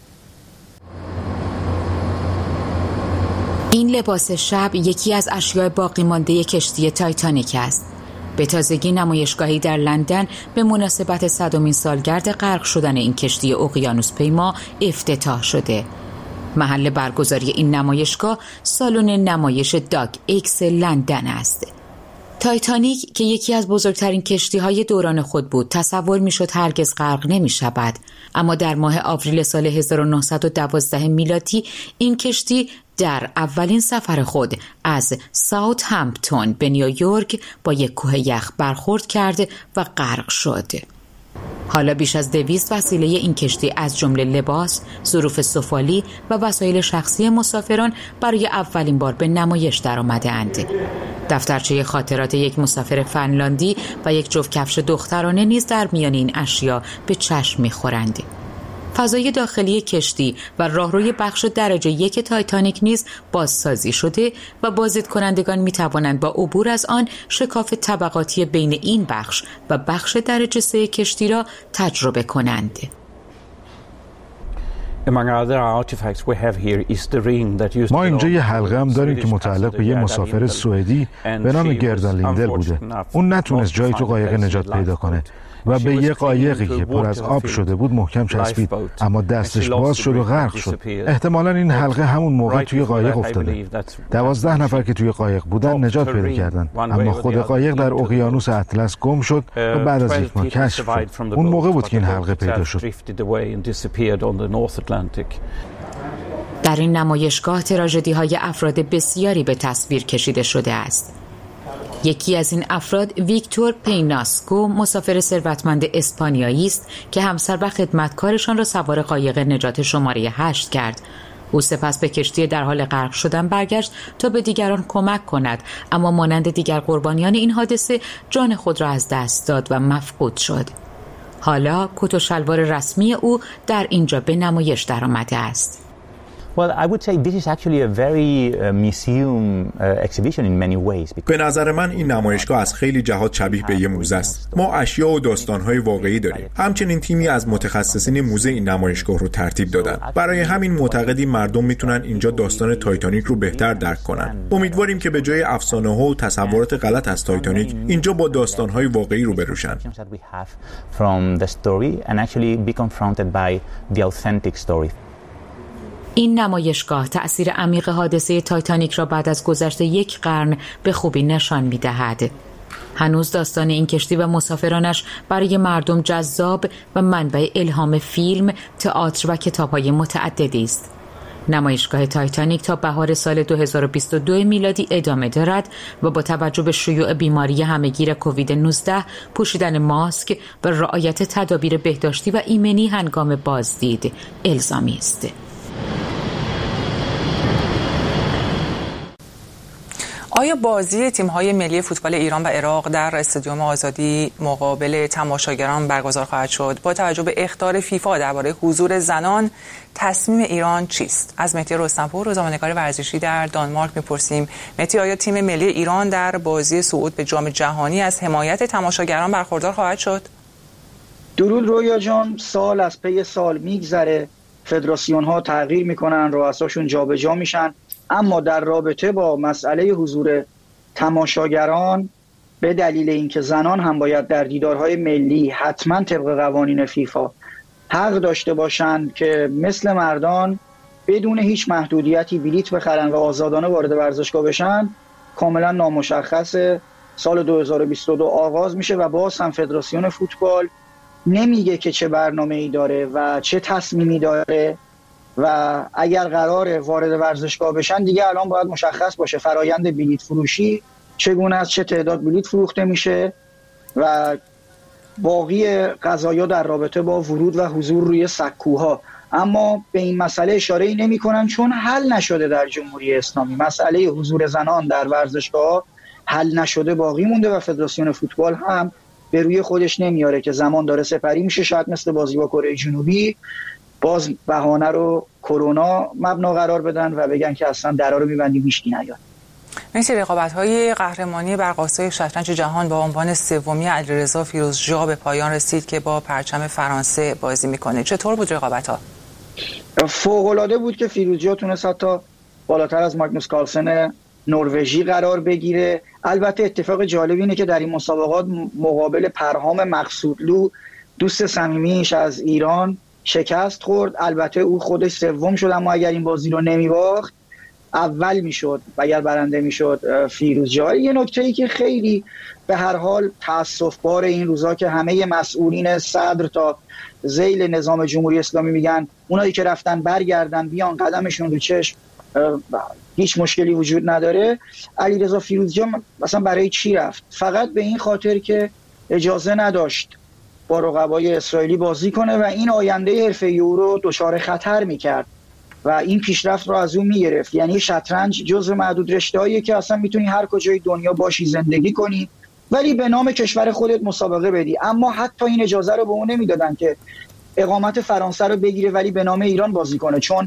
این لباس شب یکی از اشیاء باقی مانده کشتی تایتانیک است. به تازگی نمایشگاهی در لندن به مناسبت صدمین سالگرد غرق شدن این کشتی اقیانوس پیما افتتاح شده. محل برگزاری این نمایشگاه سالن نمایش داگ ایکس لندن است. تایتانیک که یکی از بزرگترین کشتی‌های دوران خود بود تصور می‌شد هرگز غرق نمی‌شود، اما در ماه آوریل سال هزار و نهصد و دوازده میلادی این کشتی در اولین سفر خود از ساوثهمپتون به نیویورک با یک کوه یخ برخورد کرد و غرق شد. حالا بیش از دویست وسیله این کشتی از جمله لباس، ظروف سفالی و وسایل شخصی مسافران برای اولین بار به نمایش درآمده‌اند. دفترچه خاطرات یک مسافر فنلاندی و یک جفت کفش دخترانه نیز در میان این اشیا به چشم می‌خورند. فضای داخلی کشتی و راهروی بخش درجه یک تایتانیک نیز بازسازی شده و بازدید کنندگان می توانند با عبور از آن شکاف طبقاتی بین این بخش و بخش درجه سه کشتی را تجربه کنند. ما اینجا یه حلقه هم داریم که متعلق به یه مسافر سوئدی به نام گردا لیندل بوده. اون نتونست جایی تو قایق نجات پیدا کنه و به یه قایقی که پر از آب شده بود محکم چسبید، اما دستش باز شد و غرق شد. احتمالاً این حلقه همون موقع توی قایق افتاده. دوازده نفر که توی قایق بودن نجات پیدا کردن، اما خود قایق در اقیانوس اطلس گم شد و بعد از یک ماه کشف شد. اون موقع بود که این حلقه پیدا شد. در این نمایشگاه تراژدی‌های افراد بسیاری به تصویر کشیده شده است. یکی از این افراد ویکتور پیناسکو مسافر ثروتمند اسپانیایی است که همسر و خدمتکارشان را سوار قایق نجات شماره هشت کرد. او سپس به کشتی در حال غرق شدن برگشت تا به دیگران کمک کند، اما مانند دیگر قربانیان این حادثه جان خود را از دست داد و مفقود شد. حالا کت و شلوار رسمی او در اینجا به نمایش درآمده است. Well, I would say this is actually a very uh, museum uh, exhibition in many ways. به نظر من این نمایشگاه از خیلی جهات شبیه به یه موزه است. ما اشیا و داستان‌های واقعی داریم. همچنین تیمی از متخصصین موزه این نمایشگاه رو ترتیب دادن. برای همین معتقدیم مردم میتونن اینجا داستان تایتانیک رو بهتر درک کنن. امیدواریم که به جای افسانه‌ها و تصورات غلط از تایتانیک، اینجا با داستان‌های واقعی روبرو شن. From the story and actually be confronted by the authentic story. این نمایشگاه تأثیر عمیق حادثه تایتانیک را بعد از گذشت یک قرن به خوبی نشان می‌دهد. هنوز داستان این کشتی و مسافرانش برای مردم جذاب و منبع الهام فیلم، تئاتر و کتاب‌های متعددی است. نمایشگاه تایتانیک تا بهار سال دو هزار و بیست و دو میلادی ادامه دارد و با توجه به شیوع بیماری همهگیر کووید نوزده پوشیدن ماسک و رعایت تدابیر بهداشتی و ایمنی هنگام بازدید الزامی است. آیا بازی تیم‌های ملی فوتبال ایران و عراق در استادیوم آزادی مقابل تماشاگران برگزار خواهد شد؟ با توجه به اخطار فیفا درباره حضور زنان، تصمیم ایران چیست؟ از مهدی رستمپور، روزنامه‌نگار ورزشی در دانمارک می‌پرسیم. مهدی، آیا تیم ملی ایران در بازی صعود به جام جهانی از حمایت تماشاگران برخوردار خواهد شد؟ درود رویا جان. سال از پی سال میگذره، فدراسیون‌ها تغییر میکنن، رؤساشون جابجا میشن، اما در رابطه با مسئله حضور تماشاگران به دلیل اینکه زنان هم باید در دیدارهای ملی حتما طبق قوانین فیفا حق داشته باشند که مثل مردان بدون هیچ محدودیتی بلیت بخرن و آزادانه وارد ورزشگاه بشن، کاملا نامشخصه. سال دو هزار و بیست و دو آغاز میشه و باز هم فدراسیون فوتبال نمیگه که چه برنامه‌ای داره و چه تصمیمی داره و اگر قراره وارد ورزشگاه بشن دیگه الان باید مشخص باشه فرایند بلیت فروشی چگونه است، چه تعداد بلیت فروخته میشه و باقی قضایا در رابطه با ورود و حضور روی سکوها. اما به این مسئله اشاره‌ای نمی‌کنن چون حل نشده در جمهوری اسلامی. مسئله حضور زنان در ورزشگاه حل نشده باقی مونده و فدراسیون فوتبال هم به روی خودش نمیاره که زمان داره سپری میشه. شاید مثل بازی با کره جنوبی باز بهانه رو کرونا مبنا قرار بدن و بگن که اصلا درا رو می‌بندیم هیچکی نیاد. مثل رقابت‌های قهرمانی برق‌آسای شطرنج جهان با عنوان سومی علیرضا فیروزجا به پایان رسید که با پرچم فرانسه بازی می‌کنه. چطور بود رقابت‌ها؟ فوق‌العاده بود که فیروزجا تونست حتی بالاتر از ماگنوس کارلسن نروژی قرار بگیره. البته اتفاق جالب اینه که در این مسابقات مقابل پرهام مقصودلو دوست صمیمیش از ایران شکست خورد. البته او خودش سوم شد، اما اگر این بازی رو نمی‌باخت اول میشد و اگر برنده میشد فیروزجا. یه نکته‌ای که خیلی به هر حال تأسف بار این روزا که همه مسئولین صدر تا ذیل نظام جمهوری اسلامی میگن اونایی که رفتن برگردن بیان قدمشون رو چشم، هیچ مشکلی وجود نداره. علیرضا فیروزجا مثلا برای چی رفت؟ فقط به این خاطر که اجازه نداشت با رقبای اسرائیلی بازی کنه و این آینده حرفه‌ای او رو دچار خطر میکرد و این پیشرفت رو از اون میگرفت. یعنی شطرنج جزو معدود رشته‌ایه که اصلا میتونی هر کجای دنیا باشی زندگی کنی ولی به نام کشور خودت مسابقه بدی. اما حتی این اجازه رو به اون نمیدادن که اقامت فرانسه رو بگیره ولی به نام ایران بازی کنه، چون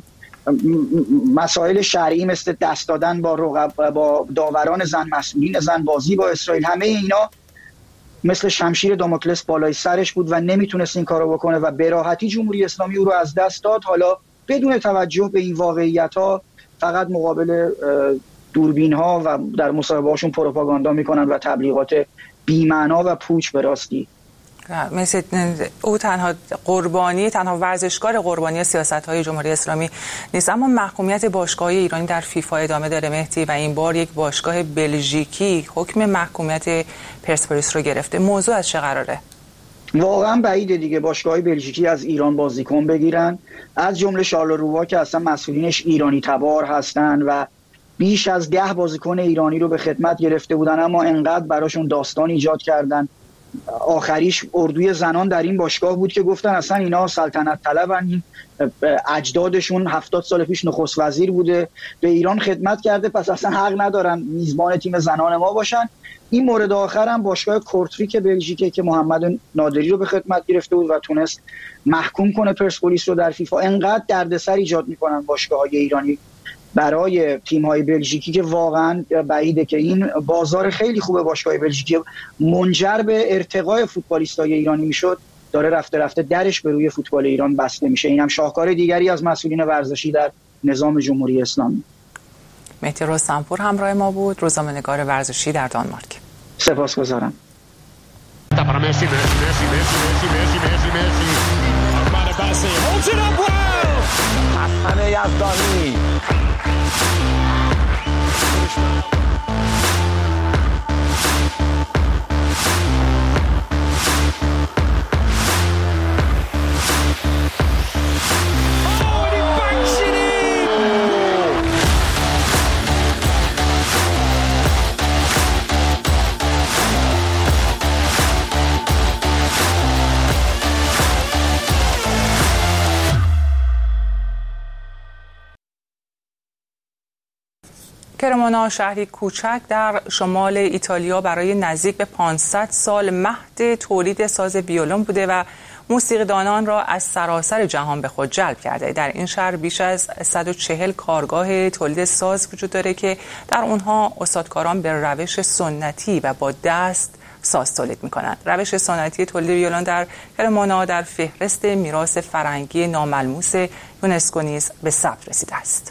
مسائل شرعی مثل دست دادن با رقب با داوران زن، مسئولین زن، بازی با اسرائیل، همه اینا مثل شمشیر داموکلس بالای سرش بود و نمیتونست این کارو بکنه و به راحتی جمهوری اسلامی او رو از دست داد. حالا بدون توجه به این واقعیت‌ها فقط مقابل دوربین‌ها و در مصاحبه‌هاشون پروپاگاندا میکنن و تبلیغات بی‌معنا و پوچ به راستی. مثل او تنها قربانی تنها ورزشکار قربانی سیاست‌های جمهوری اسلامی نیست، اما محکومیت باشگاه ایرانی در فیفا ادامه داره مهدی و این بار یک باشگاه بلژیکی حکم محکومیت پرسپولیس رو گرفته. موضوع از چه قراره؟ واقعا بعیده دیگه باشگاه بلژیکی از ایران بازیکن بگیرن، از جمله شارلروا که اصلا مسئولینش ایرانی تبار هستن و بیش از ده بازیکن ایرانی رو به خدمت گرفته بودن اما انقدر براشون داستان ایجاد کردن آخریش اردوی زنان در این باشگاه بود که گفتن اصلا اینا سلطنت طلبن، این اجدادشون هفتاد سال پیش نخست وزیر بوده، به ایران خدمت کرده، پس اصلا حق ندارن میزبان تیم زنان ما باشن. این مورد آخر هم باشگاه کورتریک بلژیکه که محمد نادری رو به خدمت گرفته بود و تونست محکوم کنه پرسپولیس رو در فیفا. انقدر دردسر ایجاد میکنن باشگاه‌های ایرانی برای تیم‌های بلژیکی که واقعا بعیده که این بازار خیلی خوبه باشگاه بلژیکی منجر به ارتقای فوتبالیستای ایرانی میشد، داره رفته رفته درش به روی فوتبال ایران بسته میشه. اینم شاهکار دیگری از مسئولین ورزشی در نظام جمهوری اسلامی. مهدی رستمپور همراه ما بود، روزنامه‌نگار ورزشی در دانمارک. سپاسگزارم. حسن یزدانی کرمونا شهری کوچک در شمال ایتالیا برای نزدیک به پانصد سال مهد تولید ساز ویولن بوده و موسیقیدانان را از سراسر جهان به خود جلب کرده. در این شهر بیش از صد و چهل کارگاه تولید ساز وجود داره که در اونها استادکاران به روش سنتی و با دست ساز تولید می‌کنند. روش سنتی تولید ویولن در کرمونا در فهرست میراث فرهنگی ناملموس یونسکو نیز به ثبت رسیده است.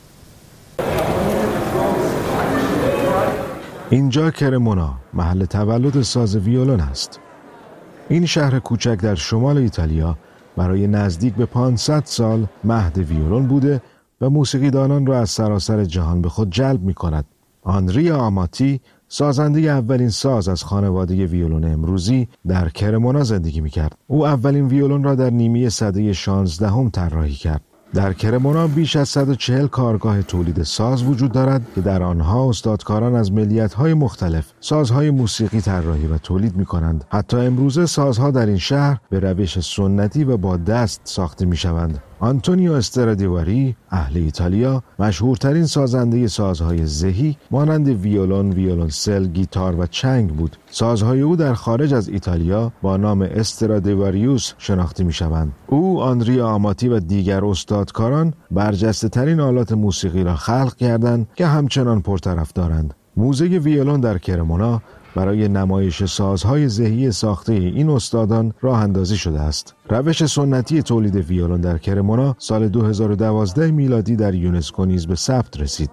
اینجا کرمونا محل تولد ساز ویولن است. این شهر کوچک در شمال ایتالیا برای نزدیک به پانصد سال مهد ویولن بوده و موسیقیدانان را از سراسر جهان به خود جلب می کند. آندریا آماتی سازنده اولین ساز از خانواده ویولن امروزی در کرمونا زندگی می کرد. او اولین ویولن را در نیمه سده شانزدهم طراحی کرد. در کرمونا بیش از صد و چهل کارگاه تولید ساز وجود دارد که در آنها استادکاران از ملیت‌های مختلف سازهای موسیقی طراحی و تولید می‌کنند. حتی امروزه سازها در این شهر به روش سنتی و با دست ساخته می‌شوند. آنتونیو استرادیواری، اهل ایتالیا، مشهورترین سازنده سازهای زهی مانند ویولن، ویولنسل، گیتار و چنگ بود. سازهای او در خارج از ایتالیا با نام استرادیواریوس شناخته می‌شوند. او، آندریا آماتی و دیگر استادکاران برجسته ترین آلات موسیقی را خلق کردند که همچنان پرطرفدارند. موزه ویولن در کرمونا برای نمایش سازهای زهی ساخته این استادان راه اندازی شده است. روش سنتی تولید ویولن در کرمونا سال دو هزار و دوازده میلادی در یونسکو نیز به ثبت رسید.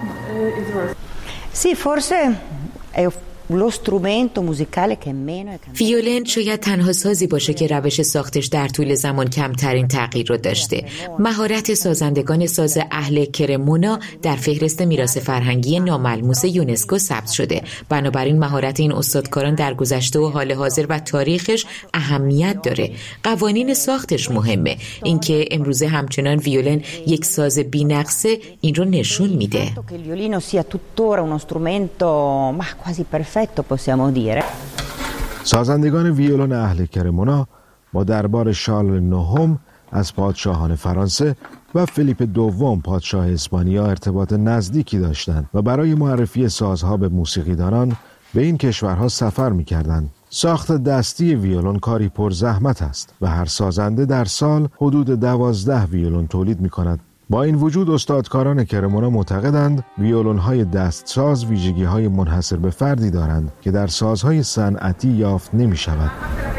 Sì, forse è ویولن شاید تنها سازی باشه که روش ساختش در طول زمان کمترین تغییر رو داشته. مهارت سازندگان ساز اهل کرمونا در فهرست میراث فرهنگی ناملموس یونسکو ثبت شده. بنابراین مهارت این استادکاران در گذشته و حال حاضر و تاریخش اهمیت داره. قوانین ساختش مهمه. اینکه امروزه همچنان ویولن یک ساز بی‌نقصه این رو نشون میده. سازندگان ویولن اهل کرمونا با دربار شارل نهم از پادشاهان فرانسه و فیلیپ دوم پادشاه اسپانیا ارتباط نزدیکی داشتند و برای معرفی سازها به موسیقیدانان به این کشورها سفر می‌کردند. ساخت دستی ویولن کاری پر زحمت است و هر سازنده در سال حدود دوازده ویولن تولید می‌کند. با این وجود استادکاران کرمونا معتقدند ویولن‌های دستساز ویژگی‌های منحصر به فردی دارند که در سازهای صنعتی یافت نمی‌شود.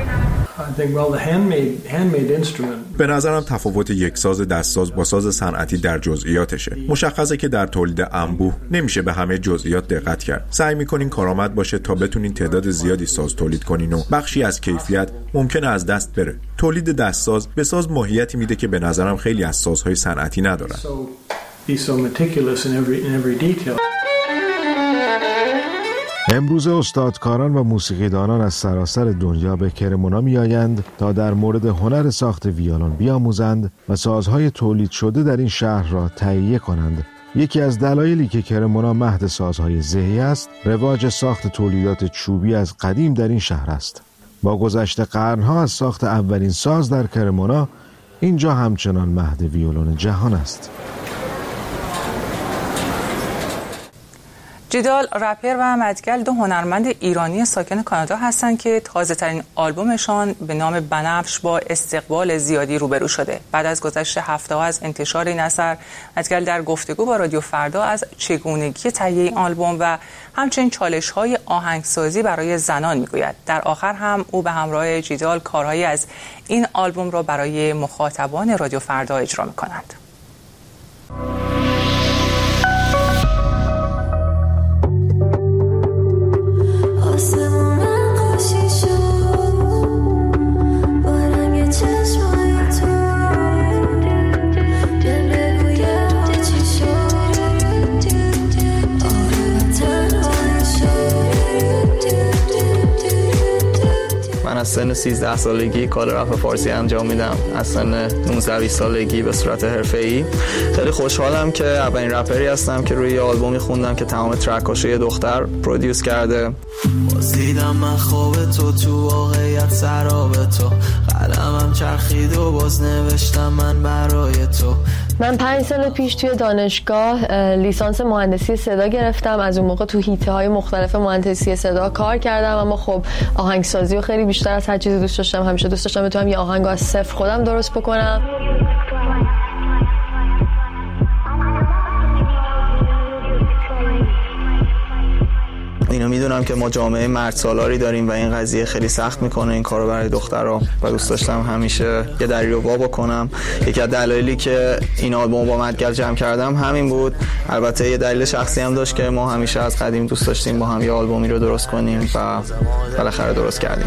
به نظرم تفاوت یک ساز دستساز با ساز صنعتی در جزئیاتشه. مشخصه که در تولید انبوه نمیشه به همه جزئیات دقت کرد. سعی میکنین کارآمد باشه تا بتونین تعداد زیادی ساز تولید کنین و بخشی از کیفیت ممکنه از دست بره. تولید دستساز به ساز ماهیتی میده که به نظرم خیلی از سازهای صنعتی ندارن. امروز استادکاران و موسیقیدانان از سراسر دنیا به کرمونا می‌آیند تا در مورد هنر ساخت ویولن بیاموزند و سازهای تولید شده در این شهر را تهیه کنند. یکی از دلایلی که کرمونا مهد سازهای زهی است، رواج ساخت تولیدات چوبی از قدیم در این شهر است. با گذشت قرنها از ساخت اولین ساز در کرمونا، اینجا همچنان مهد ویولون جهان است. جیدال رپر و مدگل دو هنرمند ایرانی ساکن کانادا هستند که تازه ترین آلبومشان به نام بنفش با استقبال زیادی روبرو شده. بعد از گذشت هفته ها از انتشار این اثر، مدگل در گفتگو با رادیو فردا از چگونگی تهیه این آلبوم و همچنین چالش های آهنگسازی برای زنان میگوید. در آخر هم او به همراه جیدال کارهایی از این آلبوم را برای مخاطبان رادیو فردا اجرا میکنند. من از سن سیزده سالگی کار رپ فارسی انجام میدم. از سن نوزده بیست سالگی به صورت حرفه‌ای. خیلی خوشحالم که اولین رپری هستم که روی آلبومی خوندم که تمام ترکاشو یه دختر پرودیوس کرده. بازیدم من خواب تو تو واقعیت سراب تو، قلمم چرخید و باز نوشتم من برای تو. من پنج سال پیش توی دانشگاه لیسانس مهندسی صدا گرفتم. از اون موقع تو حیطه های مختلف مهندسی صدا کار کردم، اما خب آهنگسازی رو خیلی بیشتر از هر چیزی دوست داشتم. همیشه دوست داشتم بتونم یه آهنگ از صفر خودم درست بکنم. اینو میدونم که ما جامعه مرد سالاری داریم و این قضیه خیلی سخت میکنه این کارو برای دخترها و دوست داشتم همیشه یه دری رو وا بکنم. یکی از دلایلی که این آلبوم با مدگل جمع کردم همین بود. البته یه دلیل شخصی هم داشت که ما همیشه از قدیم دوست داشتیم با هم یه آلبومی رو درست کنیم و بالاخره درست کردیم.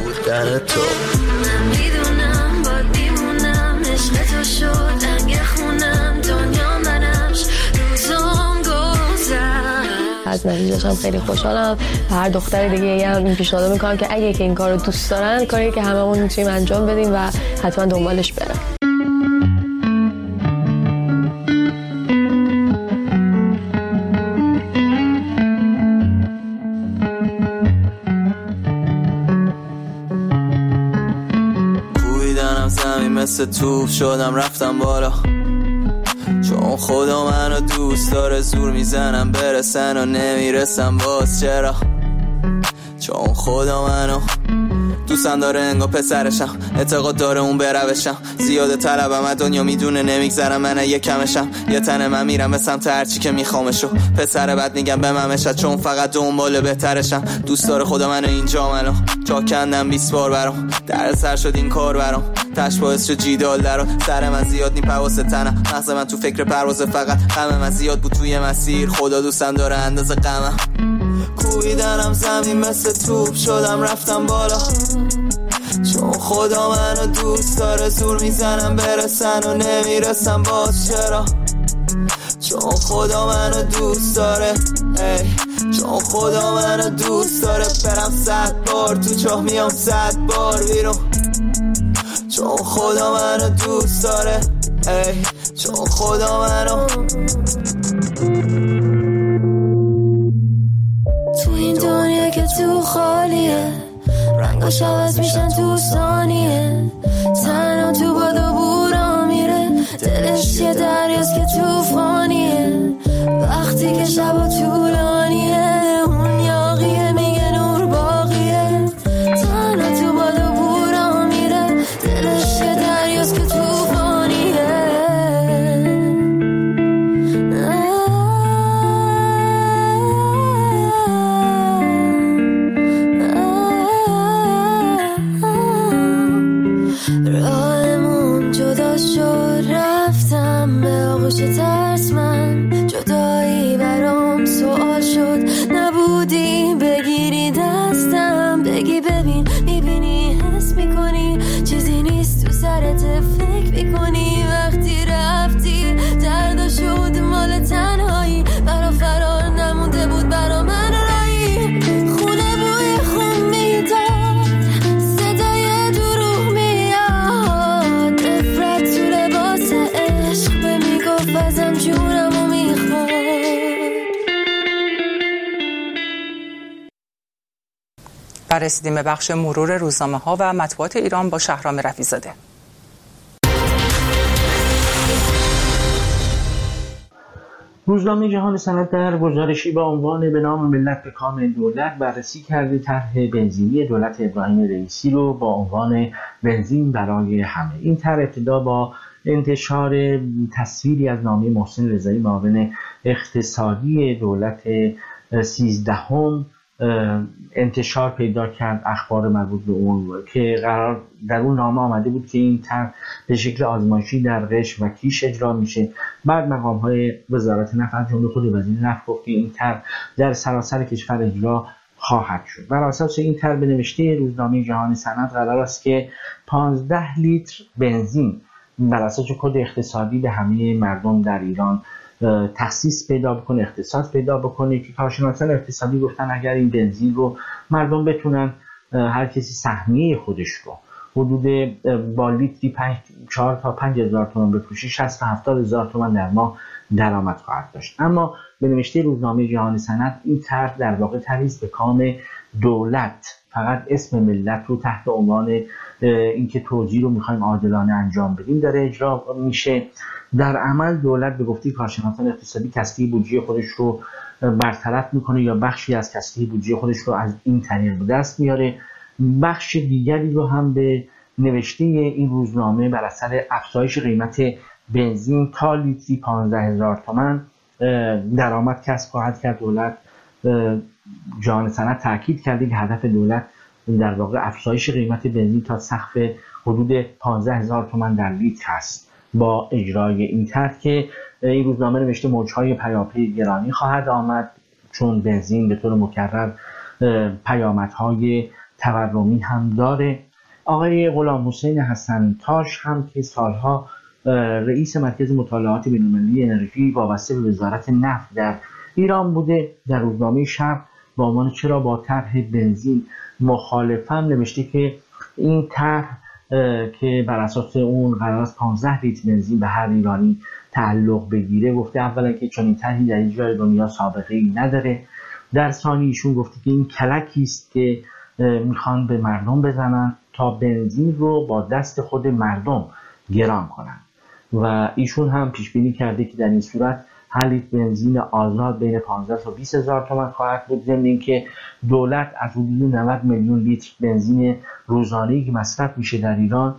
از نتیجهش هم خیلی خوشحالم. هر دختر دیگه هم این پیشنهاد میکنم که اگه که این کارو دوست دارن، کاری که هممون میتونیم انجام بدیم و حتما دنبالش برن. کوبیدنم زمین مثل توپ شدم رفتم بالا، چون خدا منو دوست داره زور میزنم برسن و نمیرسم باز. چرا؟ چون خدا منو دوستم داره انگار پسرشم، اعتقاد داره اون بروشم، زیاده طلبم از دنیا میدونه نمیگذرم من یه کمشم. یه تنه من میرم به سمت هرچی که میخوامشو، پسر بد میگم به ممشد چون فقط دنبال بهترشم. دوست داره خدا منو اینجا منو چا کندم بیست بار برام، در سر شد این کار برام، تش باعث شد جیدال درو سر من زیاد نی پواس تنم، مغز من تو فکر پرواز فقط غم من زیاد بود توی مسیر، خدا دوستم داره اندازه غمم. کوبیدنم زمین مثل توپ شدم رفتم بالا، چون خدا منو دوست داره زور میزنم برسن و نمیرسم باز. چرا؟ چون خدا منو دوست داره ای، چون خدا منو دوست داره برم صد بار تو چاه میام صد بار بیرون، چون خدا منو دوست داره ای، چون خدا منو. تو این دنیا که تو خالیه، رنگاش عوض میشن تو ثانیه، تنها تو باد و بورا میره، دلش یه دریاست که توفانیه، وقتی که شبا طولانیه اون یاقیه میگه نور باقیه، تنها تو باد و بورا میره، دلش یه دریاست که توفانیه. راهمون جدا شد رفتم به آغوش ترس، من جدایی برام سوال شد، نبودی بگیری دستم بگی ببین میبینی حس میکنی چیزی نیست تو سرت فکر میکنی، وقتی رفتی دردا شد مال تنهایی، برا فرار نمونده بود برا من رایی، خونه بوی خون میداد صدای دروغ میاد، نفرت تو لباس عشق به میگفت ازم جونم و میخواد. و رسیدیم به بخش مرور روزنامه ها و مطبوعات ایران با شهرام رفیع‌زاده. روزنامه جهان سند در گزارشی با عنوان به نام ملت به کام دولت بررسی کرده طرح بنزینی دولت ابراهیم رئیسی رو با عنوان بنزین برای همه. این طرح ابتدا با انتشار تصویری از نامه محسن رضایی معاون اقتصادی دولت سیزدهم انتشار پیدا کرد، اخبار مربوط به اون که قرار در اون نامه آمده بود که این طرح به شکل آزمایشی در قش و کیش اجرا میشه. بعد مقام های وزارت نفت از جمله خود وزیر نفت گفت که این طرح در سراسر کشور اجرا خواهد شد. بر اساس این طرح به نوشته روزنامه جهان سند قرار است که پانزده لیتر بنزین بر اساس کد اقتصادی به همه مردم در ایران تخصیص پیدا بکنه، اختصاص پیدا بکنه که کارشناسان اقتصادی گفتن اگر این بنزین رو مردم بتونن هر کسی سهمیه خودش رو حدود با لیتری چهار تا پنج هزار تومان بفروشه شصت تا هفتاد هزار تومان در ماه درآمد خواهد داشت. اما به نوشته روزنامه جهان سند این طرح در واقع طرحی است به کام دولت، فقط اسم ملت رو تحت عنوان اینکه توزیع رو میخوایم عادلانه انجام بدیم داره اجرا میشه. در عمل دولت به گفته کارشناسان اقتصادی کسری بودجه خودش رو برطرف میکنه یا بخشی از کسری بودجه خودش رو از این طریق به دست میاره. بخش دیگری رو هم به نوشته این روزنامه بر اثر افزایش قیمت بنزین تا لیتری پانزده هزار تومان درآمد کسب خواهد کرد. دولت جهان سند تاکید کرده که هدف دولت در واقع افزایش قیمت بنزین تا سقف حدود پانزده هزار تومان در لیتر است. با اجرای این طرح که این روزنامه نوشته موجهای پیاپی گرانی خواهد آمد، چون بنزین به طور مکرر پیامدهای تورمی هم داره. آقای غلام حسین حسن تاش هم که سالها رئیس مرکز مطالعات بین‌المللی انرژی وابسته به وزارت نفت در ایران بوده، در روزنامه شرق با عنوان چرا با طرح بنزین مخالفم نوشته که این طرح که بر اساس اون قرار است پانزده لیتر بنزین به هر ایرانی تعلق بگیره، گفته اولا که چنین طرحی در هیچ جای دنیا سابقه ای نداره، در ثانی ایشون گفته که این کلکی است که میخوان به مردم بزنن تا بنزین رو با دست خود مردم گران کنن و ایشون هم پیش بینی کرده که در این صورت هر لیتر بنزین آزاد بین پانزده تا بیست هزار تومان خواهد بود، ضمن اینکه دولت از حدود نود میلیون لیتر بنزین روزانه‌ای که مصرف میشه در ایران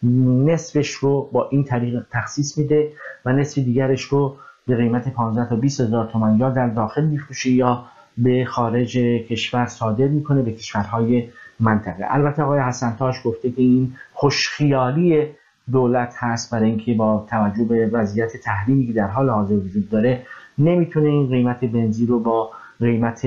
نصفش رو با این طریق تخصیص میده و نصف دیگرش رو به قیمت پانزده تا بیست هزار تومان یا در داخل میفروشه یا به خارج کشور صادر میکنه به کشورهای منطقه. البته آقای حسن تاش گفته که این خوشخیالی دولت هست برای اینکه با توجه به وضعیت تحریمی که در حال حاضر وجود داره نمیتونه این قیمت بنزین رو با قیمت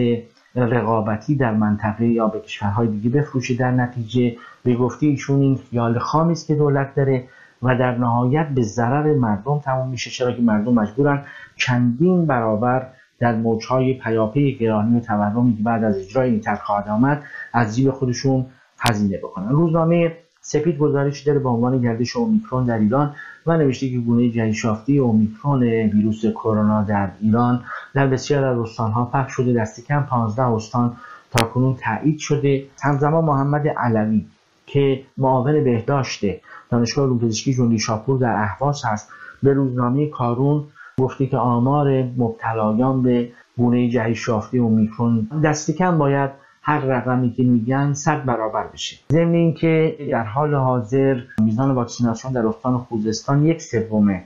رقابتی در منطقه یا به کشورهای دیگه بفروشه. در نتیجه به گفته ایشون این خیال خامی است که دولت داره و در نهایت به ضرر مردم تمام میشه، چرا که مردم مجبورن چندین برابر در موجهای پیاپی گرانی و تورمی که بعد از اجرای این طرح خواهد آمد از جیب خودشون هزینه بکنن. روزنامه سپید گزارشی داره با عنوان گردش اومیکرون در ایران و نوشته که گونه جهش‌یافته اومیکرون ویروس کرونا در ایران در بسیار از استان‌ها پخش شده، دست کم پانزده استان تاکنون تایید شده. همزمان محمد علوی که معاون بهداشت دانشگاه علوم پزشکی جنگی شاپور در اهواز هست به روزنامه کارون گفته که آمار مبتلایان به گونه جهش‌یافته اومیکرون دست کم باید هر رقمی که میگن صد برابر بشه. ضمن اینکه در حال حاضر میزان واکسیناسیون در استان خوزستان یک سوم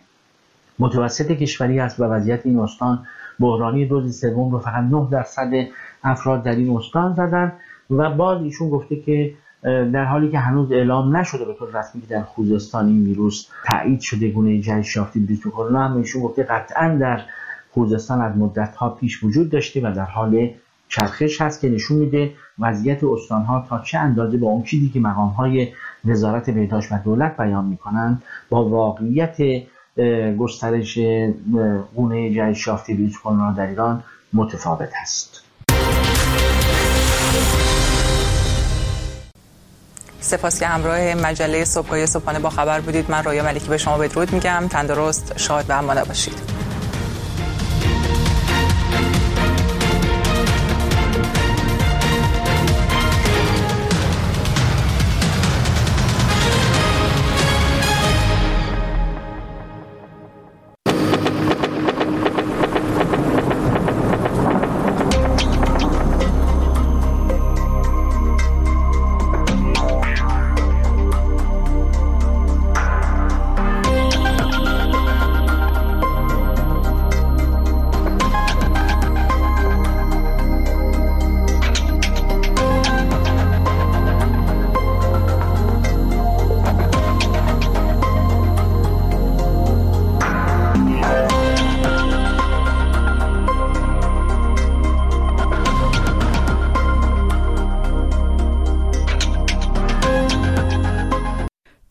متوسط کشوری است و وضعیت این استان بحرانی. دوز سوم رو فقط نه درصد افراد در این استان زدن و باز ایشون گفته که در حالی که هنوز اعلام نشده به طور رسمی که در خوزستان این ویروس تایید شده گونه جهش‌یافته ویروس کرونا، هم ایشون گفته قطعا در خوزستان از مدت‌ها پیش وجود داشته و در حال چرخش هست که نشون میده وضعیت استان‌ها تا چه اندازه با اون چیزی که مقام‌های وزارت بهداشت و دولت بیان می‌کنند با واقعیت گسترش گونه جهش‌یافته ویروس کرونا در ایران متفاوت است. سپاس که همراه مجله صبحگاهی صبحانه با خبر بودید. من رویا ملکی به شما بدرود میگم. تندرست، شاد و امانه باشید.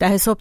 ده صبح